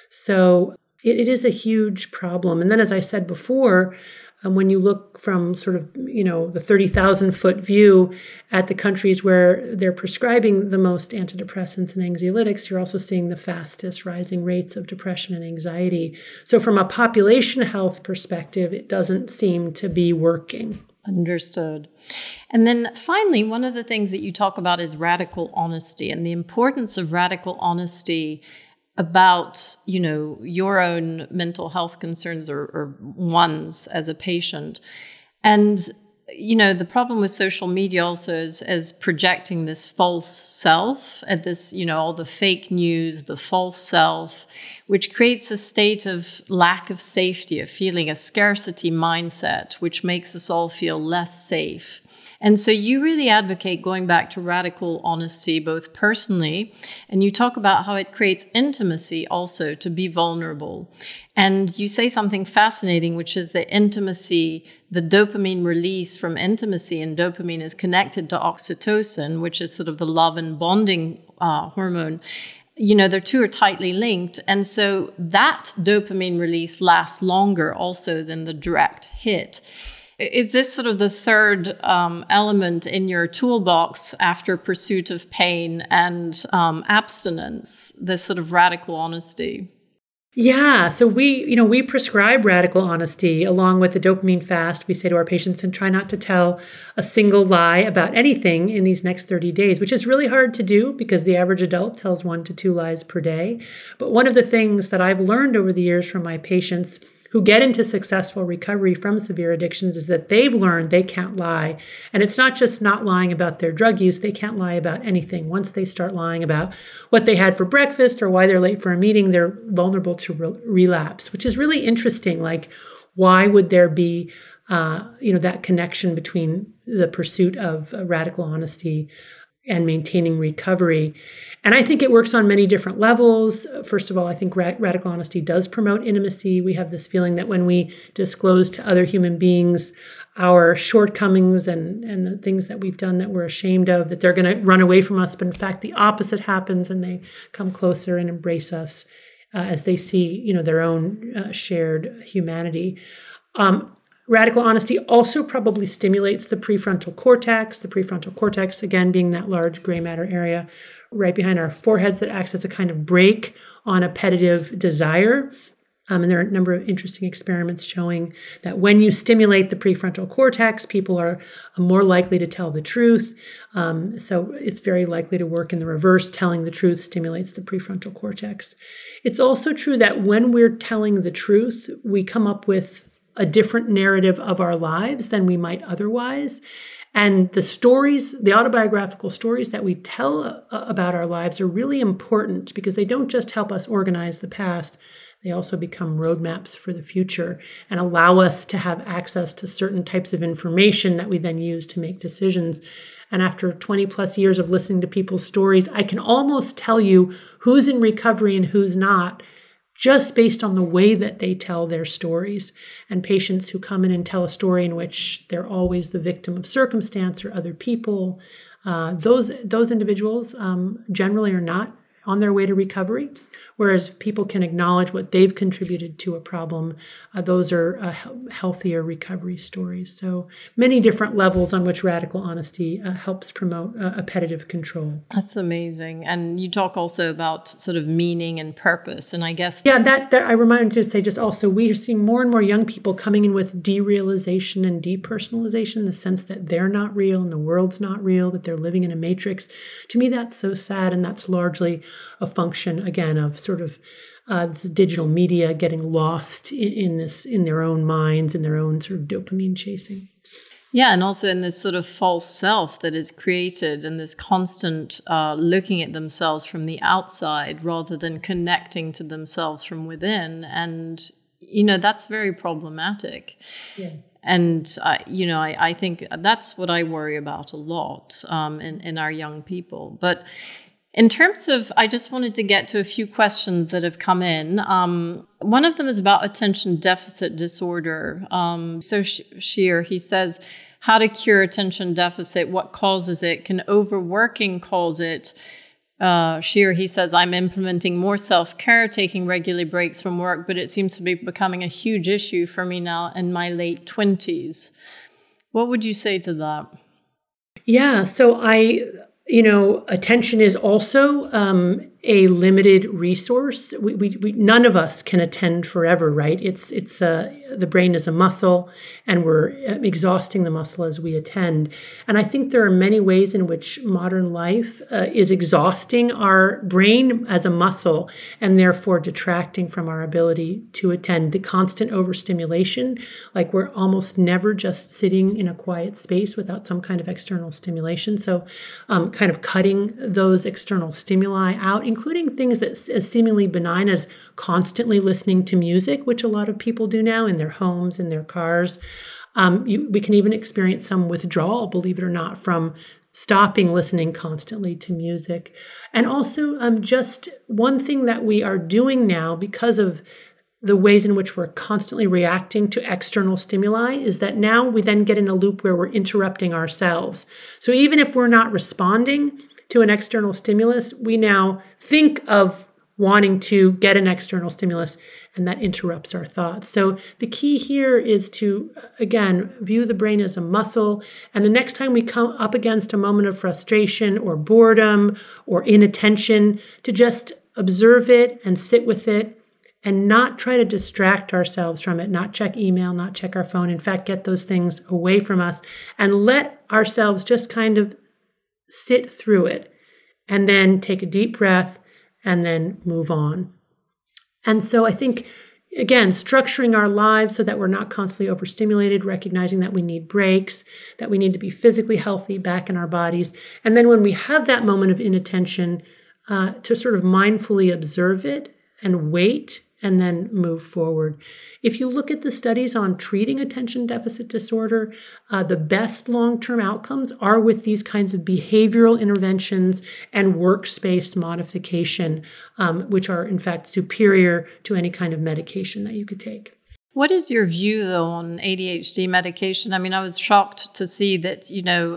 So it is a huge problem. And then, as I said before, when you look from sort of, you know, the 30,000-foot view at the countries where they're prescribing the most antidepressants and anxiolytics, you're also seeing the fastest rising rates of depression and anxiety. So from a population health perspective, it doesn't seem to be working. Understood. And then finally, one of the things that you talk about is radical honesty and the importance of radical honesty about, you know, your own mental health concerns or ones as a patient. And, you know, the problem with social media also is projecting this false self at this, you know, all the fake news, the false self, which creates a state of lack of safety, a feeling, a scarcity mindset, which makes us all feel less safe. And so you really advocate going back to radical honesty, both personally, and you talk about how it creates intimacy also to be vulnerable. And you say something fascinating, which is that intimacy, the dopamine release from intimacy, and dopamine is connected to oxytocin, which is sort of the love and bonding hormone. You know, the two are tightly linked. And so that dopamine release lasts longer also than the direct hit. Is this sort of the third element in your toolbox after pursuit of pain and abstinence, this sort of radical honesty? Yeah, so we prescribe radical honesty along with the dopamine fast. We say to our patients, and try not to tell a single lie about anything in these next 30 days, which is really hard to do because the average adult tells 1 to 2 lies per day. But one of the things that I've learned over the years from my patients who get into successful recovery from severe addictions is that they've learned they can't lie. And it's not just not lying about their drug use. They can't lie about anything. Once they start lying about what they had for breakfast or why they're late for a meeting, they're vulnerable to relapse, which is really interesting. Like, why would there be that connection between the pursuit of radical honesty and maintaining recovery? And I think it works on many different levels. First of all, I think radical honesty does promote intimacy. We have this feeling that when we disclose to other human beings our shortcomings and the things that we've done that we're ashamed of, that they're going to run away from us. But in fact, the opposite happens, and they come closer and embrace us as they see, their own shared humanity. Radical honesty also probably stimulates the prefrontal cortex, again, being that large gray matter area right behind our foreheads that acts as a kind of brake on appetitive desire. And there are a number of interesting experiments showing that when you stimulate the prefrontal cortex, people are more likely to tell the truth. So it's very likely to work in the reverse. Telling the truth stimulates the prefrontal cortex. It's also true that when we're telling the truth, we come up with a different narrative of our lives than we might otherwise. And the autobiographical stories that we tell about our lives are really important because they don't just help us organize the past, they also become roadmaps for the future and allow us to have access to certain types of information that we then use to make decisions. And after 20 plus years of listening to people's stories, I can almost tell you who's in recovery and who's not, just based on the way that they tell their stories. And patients who come in and tell a story in which they're always the victim of circumstance or other people, those individuals generally are not on their way to recovery. Whereas people can acknowledge what they've contributed to a problem. Those are healthier recovery stories. So many different levels on which radical honesty helps promote appetitive control. That's amazing. And you talk also about sort of meaning and purpose. And I guess... Yeah, that I reminded you to say just also, we are seeing more and more young people coming in with derealization and depersonalization, the sense that they're not real and the world's not real, that they're living in a matrix. To me, that's so sad. And that's largely a function, again, of sort of the digital media getting lost in their own minds, in their own sort of dopamine chasing. Yeah, and also in this sort of false self that is created and this constant looking at themselves from the outside rather than connecting to themselves from within. And, that's very problematic. Yes. And, I think that's what I worry about a lot in our young people. But in terms of, I just wanted to get to a few questions that have come in. One of them is about attention deficit disorder. So Sheer, he says, how to cure attention deficit, what causes it? Can overworking cause it? Sheer, he says, I'm implementing more self-care, taking regular breaks from work, but it seems to be becoming a huge issue for me now in my late 20s. What would you say to that? Yeah, so attention is also a limited resource. We none of us can attend forever, right? It's the brain is a muscle, and we're exhausting the muscle as we attend. And I think there are many ways in which modern life is exhausting our brain as a muscle, and therefore detracting from our ability to attend. The constant overstimulation, like we're almost never just sitting in a quiet space without some kind of external stimulation. So, kind of cutting those external stimuli out, including things that as seemingly benign as constantly listening to music, which a lot of people do now in their homes, in their cars. We can even experience some withdrawal, believe it or not, from stopping listening constantly to music. And also just one thing that we are doing now because of the ways in which we're constantly reacting to external stimuli is that now we then get in a loop where we're interrupting ourselves. So even if we're not responding to an external stimulus, we now think of wanting to get an external stimulus and that interrupts our thoughts. So the key here is to, again, view the brain as a muscle. And the next time we come up against a moment of frustration or boredom or inattention, to just observe it and sit with it and not try to distract ourselves from it, not check email, not check our phone. In fact, get those things away from us and let ourselves just kind of sit through it and then take a deep breath and then move on. And so I think, again, structuring our lives so that we're not constantly overstimulated, recognizing that we need breaks, that we need to be physically healthy back in our bodies. And then when we have that moment of inattention, to sort of mindfully observe it and wait and then move forward. If you look at the studies on treating attention deficit disorder, the best long-term outcomes are with these kinds of behavioral interventions and workspace modification, which are in fact superior to any kind of medication that you could take. What is your view, though, on ADHD medication? I mean, I was shocked to see that,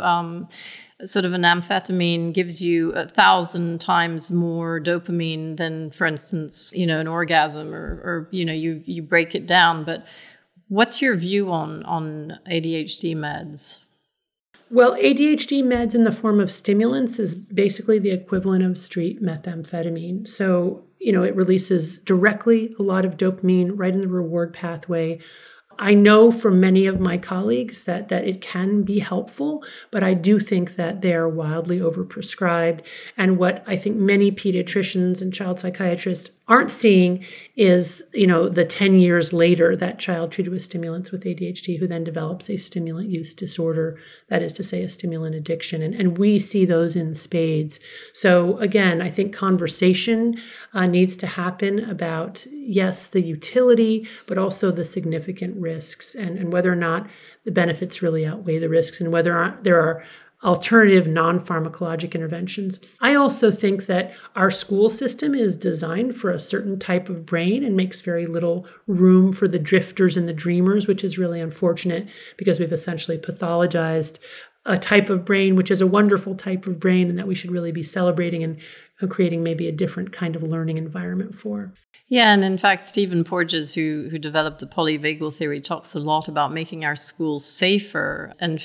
sort of an amphetamine gives you 1,000 times more dopamine than, for instance, an orgasm or you break it down. But what's your view on ADHD meds? Well, ADHD meds in the form of stimulants is basically the equivalent of street methamphetamine. So, it releases directly a lot of dopamine right in the reward pathway. I know from many of my colleagues that it can be helpful, but I do think that they are wildly overprescribed. And what I think many pediatricians and child psychiatrists aren't seeing is, the 10 years later, that child treated with stimulants with ADHD who then develops a stimulant use disorder, that is to say, a stimulant addiction. And we see those in spades. So again, I think conversation needs to happen about, yes, the utility, but also the significant risks and whether or not the benefits really outweigh the risks and whether or not there are alternative non-pharmacologic interventions. I also think that our school system is designed for a certain type of brain and makes very little room for the drifters and the dreamers, which is really unfortunate because we've essentially pathologized a type of brain, which is a wonderful type of brain and that we should really be celebrating and creating maybe a different kind of learning environment for. Yeah, and in fact, Stephen Porges, who developed the polyvagal theory, talks a lot about making our schools safer and,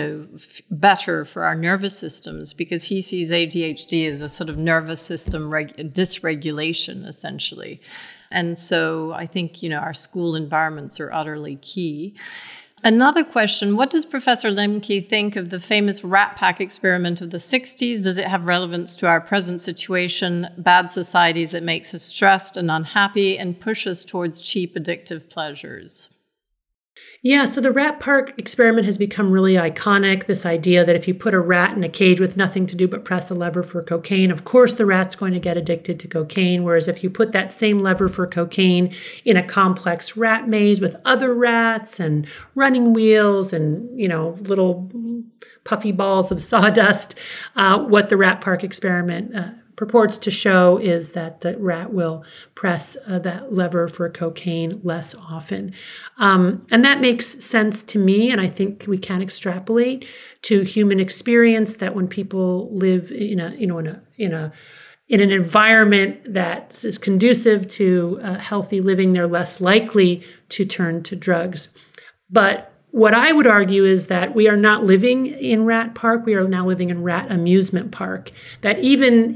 better for our nervous systems, because he sees ADHD as a sort of nervous system dysregulation, essentially. And so I think, our school environments are utterly key. Another question, what does Professor Lemke think of the famous Rat Pack experiment of the 60s? Does it have relevance to our present situation, bad societies that makes us stressed and unhappy and push us towards cheap, addictive pleasures? Yeah, so the rat park experiment has become really iconic, this idea that if you put a rat in a cage with nothing to do but press a lever for cocaine, of course the rat's going to get addicted to cocaine, whereas if you put that same lever for cocaine in a complex rat maze with other rats and running wheels and, little puffy balls of sawdust, what the rat park experiment purports to show is that the rat will press that lever for cocaine less often. And that makes sense to me, and I think we can extrapolate to human experience that when people live in an environment that is conducive to healthy living, they're less likely to turn to drugs. But what I would argue is that we are not living in Rat Park. We are now living in Rat Amusement Park. That even,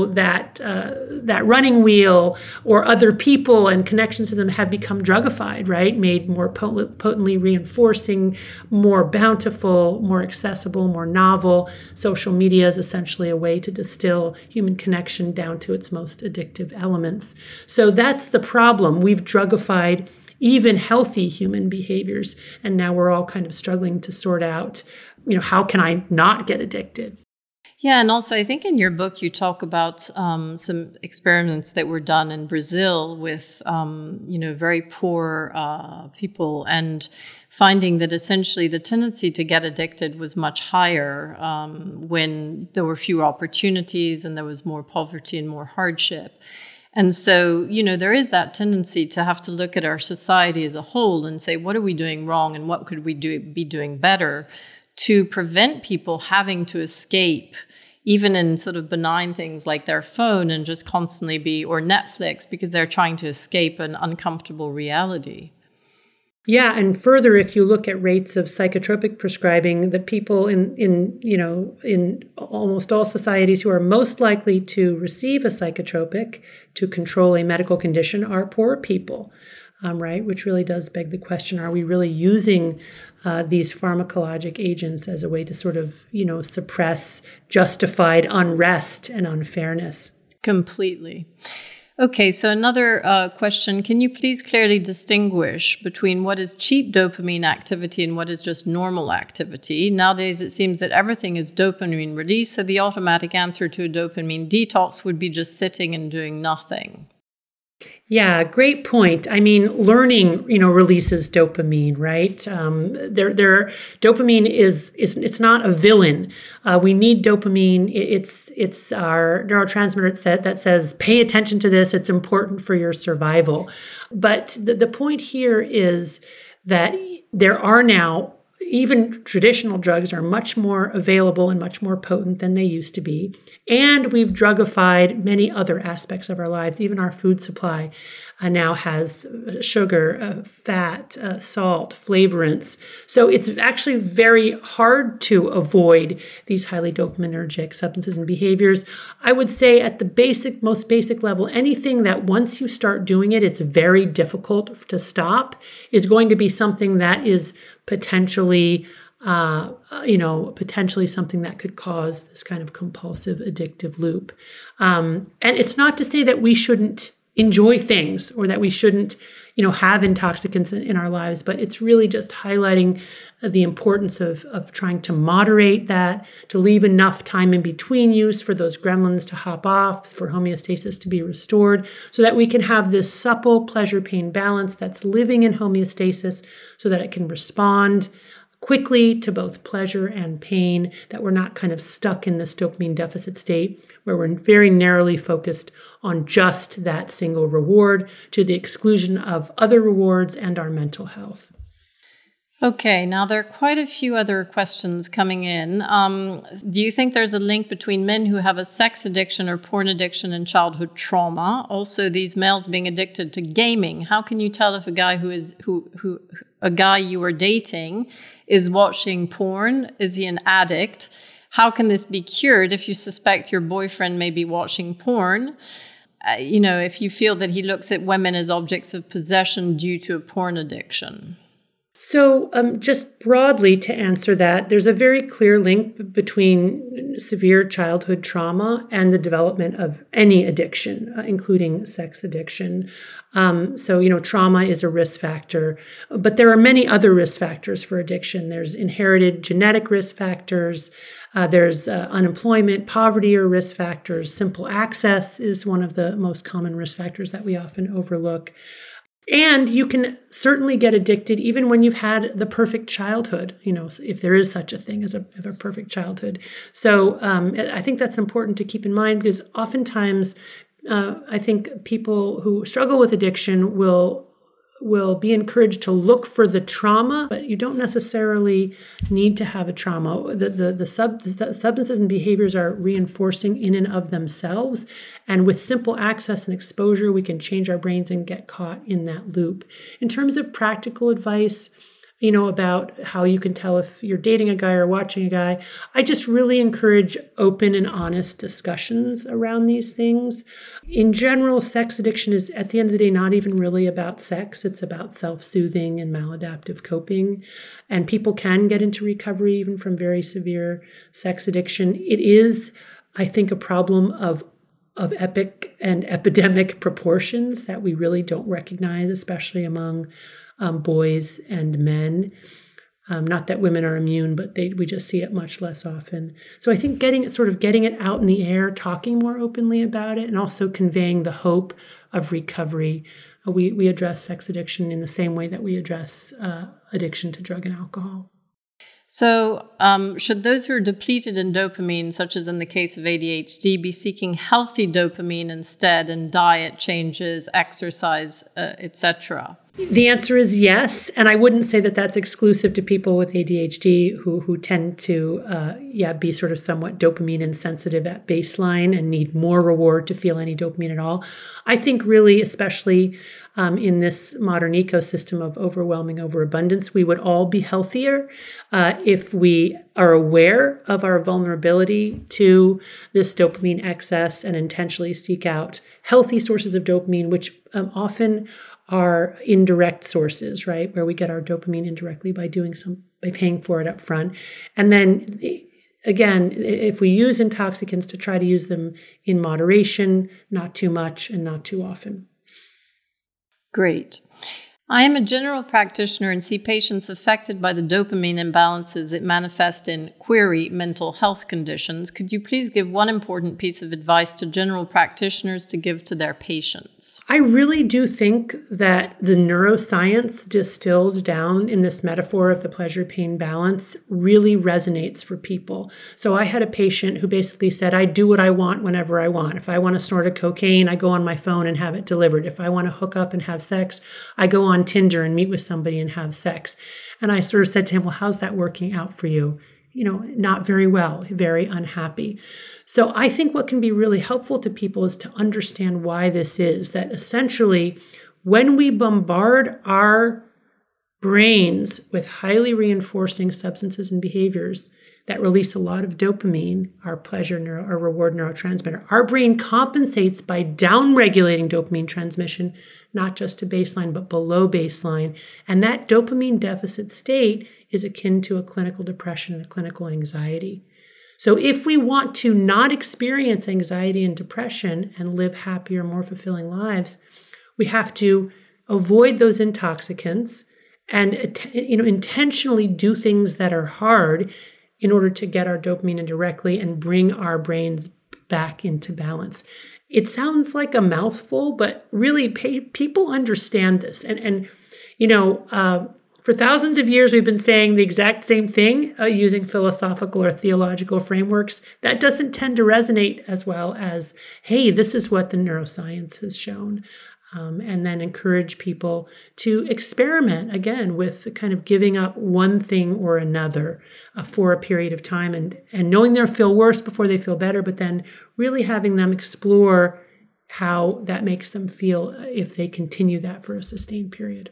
that running wheel or other people and connections to them have become drugified, right? Made more potently reinforcing, more bountiful, more accessible, more novel. Social media is essentially a way to distill human connection down to its most addictive elements. So that's the problem. We've drugified even healthy human behaviors. And now we're all kind of struggling to sort out, how can I not get addicted? Yeah, and also I think in your book you talk about some experiments that were done in Brazil with, very poor people and finding that essentially the tendency to get addicted was much higher when there were fewer opportunities and there was more poverty and more hardship. And so, there is that tendency to have to look at our society as a whole and say, what are we doing wrong and what could we be doing better to prevent people having to escape, even in sort of benign things like their phone, and just constantly or Netflix, because they're trying to escape an uncomfortable reality. Yeah, and further, if you look at rates of psychotropic prescribing, the people in almost all societies who are most likely to receive a psychotropic to control a medical condition are poor people, right? Which really does beg the question: are we really using these pharmacologic agents as a way to sort of, suppress justified unrest and unfairness? Completely. Okay, so another question. Can you please clearly distinguish between what is cheap dopamine activity and what is just normal activity? Nowadays, it seems that everything is dopamine release, so the automatic answer to a dopamine detox would be just sitting and doing nothing. Yeah, great point. I mean, learning, releases dopamine, right? Dopamine it's not a villain. We need dopamine. It's our neurotransmitter that says, pay attention to this. It's important for your survival. But the point here is that there are now, even traditional drugs are much more available and much more potent than they used to be. And we've drugified many other aspects of our lives. Even our food supply now has sugar, fat, salt, flavorants. So it's actually very hard to avoid these highly dopaminergic substances and behaviors. I would say at the most basic level, anything that once you start doing it, it's very difficult to stop is going to be something that is potentially something that could cause this kind of compulsive addictive loop. And it's not to say that we shouldn't enjoy things or that we shouldn't, have intoxicants in our lives, but it's really just highlighting the importance of trying to moderate that, to leave enough time in between use for those gremlins to hop off, for homeostasis to be restored, so that we can have this supple pleasure-pain balance that's living in homeostasis so that it can respond quickly to both pleasure and pain, that we're not kind of stuck in this dopamine deficit state where we're very narrowly focused on just that single reward to the exclusion of other rewards and our mental health. Okay, now there are quite a few other questions coming in. Do you think there's a link between men who have a sex addiction or porn addiction and childhood trauma? Also, these males being addicted to gaming. How can you tell if a guy a guy you are dating is watching porn? Is he an addict? How can this be cured if you suspect your boyfriend may be watching porn? If you feel that he looks at women as objects of possession due to a porn addiction. So just broadly to answer that, there's a very clear link between severe childhood trauma and the development of any addiction, including sex addiction. Trauma is a risk factor, but there are many other risk factors for addiction. There's inherited genetic risk factors. There's unemployment, poverty are risk factors. Simple access is one of the most common risk factors that we often overlook. And you can certainly get addicted even when you've had the perfect childhood, if there is such a thing as a perfect childhood. So I think that's important to keep in mind, because oftentimes I think people who struggle with addiction will be encouraged to look for the trauma, but you don't necessarily need to have a trauma. The substances and behaviors are reinforcing in and of themselves. And with simple access and exposure, we can change our brains and get caught in that loop. In terms of practical advice, about how you can tell if you're dating a guy or watching a guy, I just really encourage open and honest discussions around these things. In general, sex addiction is, at the end of the day, not even really about sex. It's about self-soothing and maladaptive coping. And people can get into recovery even from very severe sex addiction. It is, I think, a problem of epic and epidemic proportions that we really don't recognize, especially among boys and men. Not that women are immune, but we just see it much less often. So I think getting it out in the air, talking more openly about it, and also conveying the hope of recovery. We address sex addiction in the same way that we address addiction to drug and alcohol. So should those who are depleted in dopamine, such as in the case of ADHD, be seeking healthy dopamine instead, and diet changes, exercise, etc.? The answer is yes. And I wouldn't say that that's exclusive to people with ADHD who tend to, be sort of somewhat dopamine insensitive at baseline and need more reward to feel any dopamine at all. I think really, especially in this modern ecosystem of overwhelming overabundance, we would all be healthier if we are aware of our vulnerability to this dopamine excess and intentionally seek out healthy sources of dopamine, which often are indirect sources, right? Where we get our dopamine indirectly by paying for it up front. And then again, if we use intoxicants, to try to use them in moderation, not too much and not too often. Great. I am a general practitioner and see patients affected by the dopamine imbalances that manifest in query mental health conditions. Could you please give one important piece of advice to general practitioners to give to their patients? I really do think that the neuroscience distilled down in this metaphor of the pleasure-pain balance really resonates for people. So I had a patient who basically said, I do what I want whenever I want. If I want to snort a cocaine, I go on my phone and have it delivered. If I want to hook up and have sex, I go on Tinder and meet with somebody and have sex. And I sort of said to him, well, how's that working out for you? Not very well, very unhappy. So I think what can be really helpful to people is to understand why this is, that essentially when we bombard our brains with highly reinforcing substances and behaviors that release a lot of dopamine, our our reward neurotransmitter, our brain compensates by downregulating dopamine transmission, not just to baseline, but below baseline. And that dopamine deficit state is akin to a clinical depression and a clinical anxiety. So if we want to not experience anxiety and depression and live happier, more fulfilling lives, we have to avoid those intoxicants and intentionally do things that are hard in order to get our dopamine in directly and bring our brains back into balance. It sounds like a mouthful, but really people understand this. And for thousands of years, we've been saying the exact same thing using philosophical or theological frameworks. That doesn't tend to resonate as well as, hey, this is what the neuroscience has shown. And then encourage people to experiment again with kind of giving up one thing or another for a period of time and knowing they'll feel worse before they feel better, but then really having them explore how that makes them feel if they continue that for a sustained period.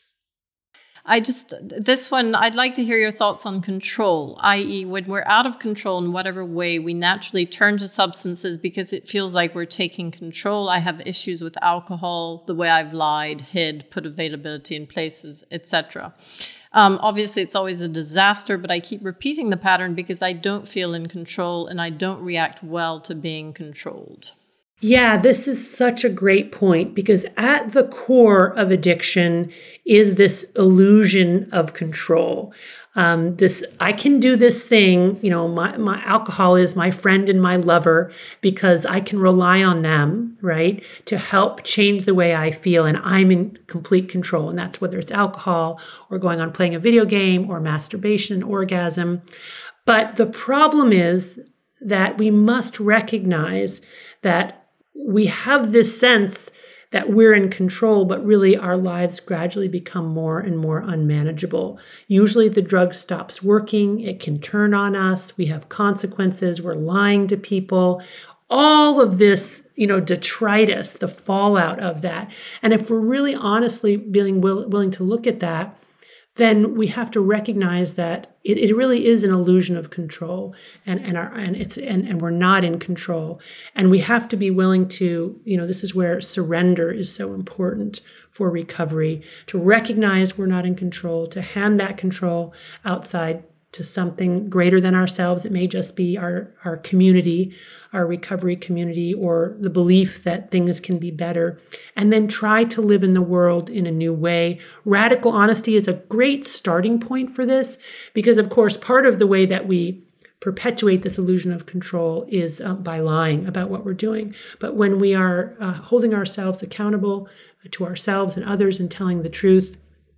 This one, I'd like to hear your thoughts on control, i.e. when we're out of control in whatever way, we naturally turn to substances because it feels like we're taking control. I have issues with alcohol, the way I've lied, hid, put availability in places, etc. Obviously, it's always a disaster, but I keep repeating the pattern because I don't feel in control and I don't react well to being controlled. Yeah, this is such a great point because at the core of addiction is this illusion of control. I can do this thing, my alcohol is my friend and my lover because I can rely on them, right, to help change the way I feel and I'm in complete control. And that's whether it's alcohol or going on playing a video game or masturbation, orgasm. But the problem is that we must recognize that we have this sense that we're in control, but really our lives gradually become more and more unmanageable. Usually the drug stops working. It can turn on us. We have consequences. We're lying to people. All of this, detritus, the fallout of that. And if we're really honestly being willing to look at that, then we have to recognize that it really is an illusion of control, and we're not in control, and we have to be willing to, this is where surrender is so important for recovery, to recognize we're not in control, to hand that control outside to something greater than ourselves. It may just be our community, our recovery community, or the belief that things can be better, and then try to live in the world in a new way. Radical honesty is a great starting point for this because, of course, part of the way that we perpetuate this illusion of control is by lying about what we're doing. But when we are holding ourselves accountable to ourselves and others and telling the truth,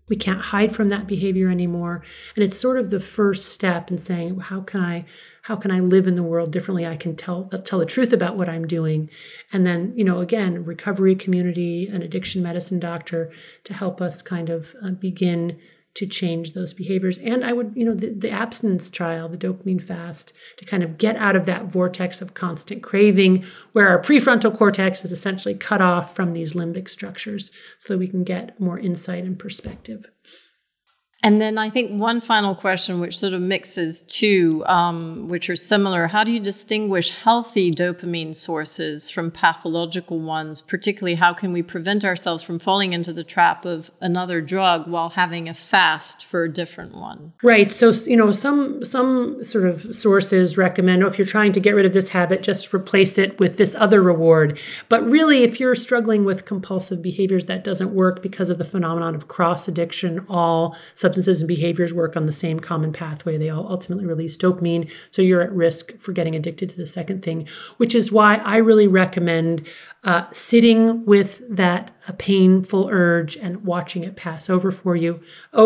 We can't hide from that behavior anymore. And it's sort of the first step in saying, how can I live in the world differently? I can tell the truth about what I'm doing. And then, again, recovery community, an addiction medicine doctor to help us kind of begin to change those behaviors. And I would, the abstinence trial, the dopamine fast, to kind of get out of that vortex of constant craving where our prefrontal cortex is essentially cut off from these limbic structures so that we can get more insight and perspective. And then I think one final question, which sort of mixes two, which are similar. How do you distinguish healthy dopamine sources from pathological ones? Particularly, how can we prevent ourselves from falling into the trap of another drug while having a fast for a different one? Right. So, some sort of sources recommend, if you're trying to get rid of this habit, just replace it with this other reward. But really, if you're struggling with compulsive behaviors, that doesn't work because of the phenomenon of cross addiction. All substances and behaviors work on the same common pathway. They all ultimately release dopamine. So you're at risk for getting addicted to the second thing, which is why I really recommend sitting with that painful urge and watching it pass over for you,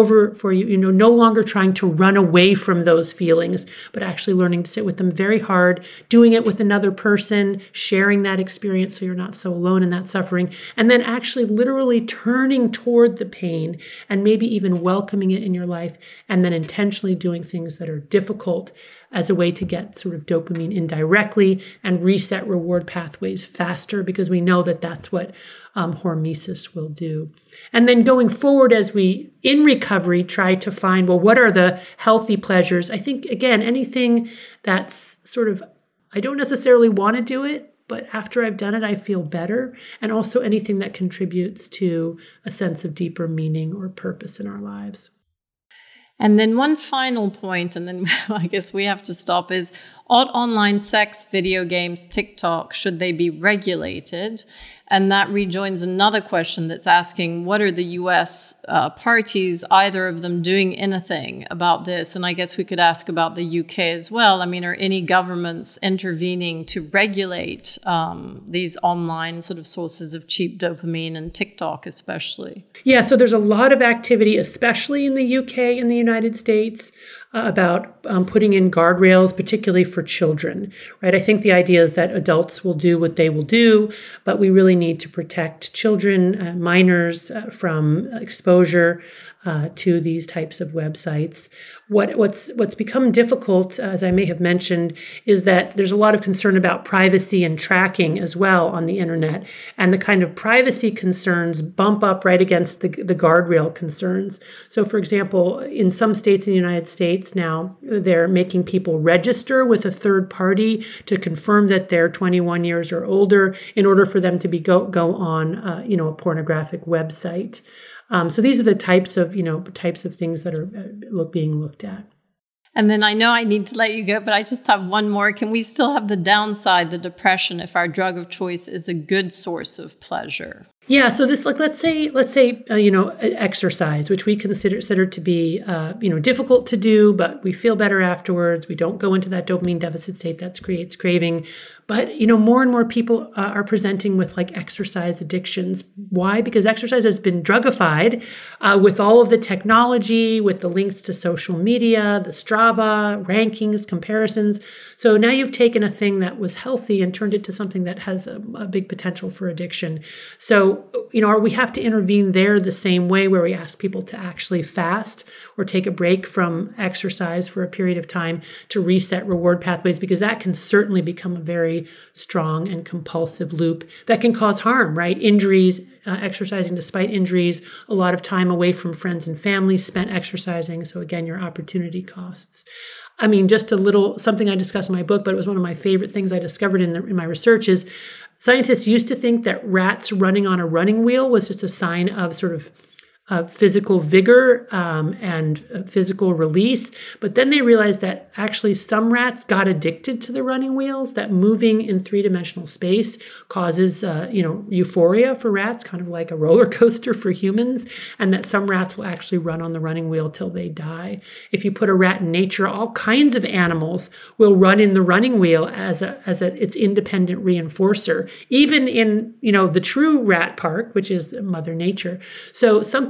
no longer trying to run away from those feelings, but actually learning to sit with them very hard, doing it with another person, sharing that experience so you're not so alone in that suffering, and then actually literally turning toward the pain and maybe even welcoming it in your life, and then intentionally doing things that are difficult as a way to get sort of dopamine indirectly and reset reward pathways faster, because we know that that's what hormesis will do. And then going forward, as we, in recovery, try to find, what are the healthy pleasures? I think, again, anything that's sort of, I don't necessarily want to do it, but after I've done it, I feel better. And also anything that contributes to a sense of deeper meaning or purpose in our lives. And then one final point, and then I guess we have to stop, is online sex, video games, TikTok, should they be regulated? And that rejoins another question that's asking, what are the U.S. Parties, either of them, doing anything about this? And I guess we could ask about the U.K. as well. I mean, are any governments intervening to regulate these online sort of sources of cheap dopamine, and TikTok especially? Yeah, so there's a lot of activity, especially in the U.K. and the United States, about putting in guardrails, particularly for children, right? I think the idea is that adults will do what they will do, but we really need to protect children, minors, from exposure to these types of websites. What's become difficult, as I may have mentioned, is that there's a lot of concern about privacy and tracking as well on the internet. And the kind of privacy concerns bump up right against the guardrail concerns. So, for example, in some states in the United States now, they're making people register with a third party to confirm that they're 21 years or older in order for them to go on a pornographic website. So these are the types of things that are being looked at. And then I know I need to let you go, but I just have one more. Can we still have the downside, the depression, if our drug of choice is a good source of pleasure? Yeah. So this, let's say, exercise, which we consider to be, difficult to do, but we feel better afterwards. We don't go into that dopamine deficit state that creates craving. But, more and more people are presenting with exercise addictions. Why? Because exercise has been drugified with all of the technology, with the links to social media, the Strava, rankings, comparisons. So now you've taken a thing that was healthy and turned it to something that has a big potential for addiction. So, we have to intervene there the same way, where we ask people to actually fast or take a break from exercise for a period of time to reset reward pathways, because that can certainly become a very strong and compulsive loop that can cause harm, right? Injuries, exercising despite injuries, a lot of time away from friends and family spent exercising. So again, your opportunity costs. I mean, just something I discuss in my book, but it was one of my favorite things I discovered in my research is scientists used to think that rats running on a running wheel was just a sign of sort of physical vigor and physical release. But then they realized that actually some rats got addicted to the running wheels, that moving in three-dimensional space causes, euphoria for rats, kind of like a roller coaster for humans, and that some rats will actually run on the running wheel till they die. If you put a rat in nature, all kinds of animals will run in the running wheel as its independent reinforcer, even in, the true rat park, which is Mother Nature. So something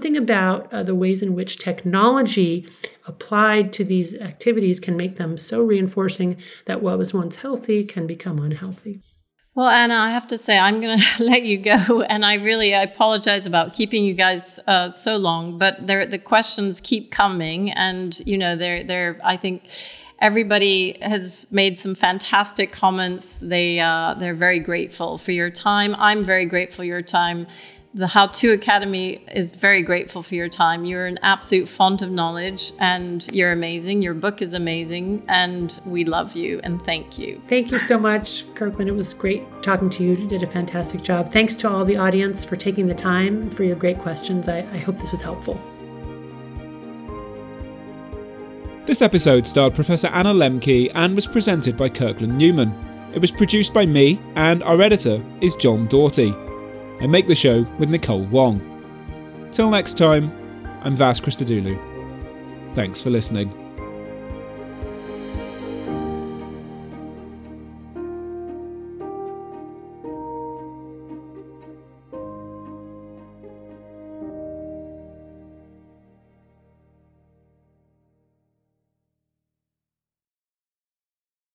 something about the ways in which technology applied to these activities can make them so reinforcing that what was once healthy can become unhealthy. Well, Anna, I have to say, I'm going to let you go. And I apologize about keeping you guys so long, but the questions keep coming. And, I think everybody has made some fantastic comments. They're very grateful for your time. I'm very grateful for your time. The How To Academy is very grateful for your time. You're an absolute font of knowledge, and you're amazing. Your book is amazing, and we love you, and thank you. Thank you so much, Kirkland. It was great talking to you. You did a fantastic job. Thanks to all the audience for taking the time, for your great questions. I hope this was helpful. This episode starred Professor Anna Lembke and was presented by Kirkland Newman. It was produced by me, and our editor is John Doughty. I make the show with Nicole Wong. Till next time, I'm Vas Christodoulou. Thanks for listening.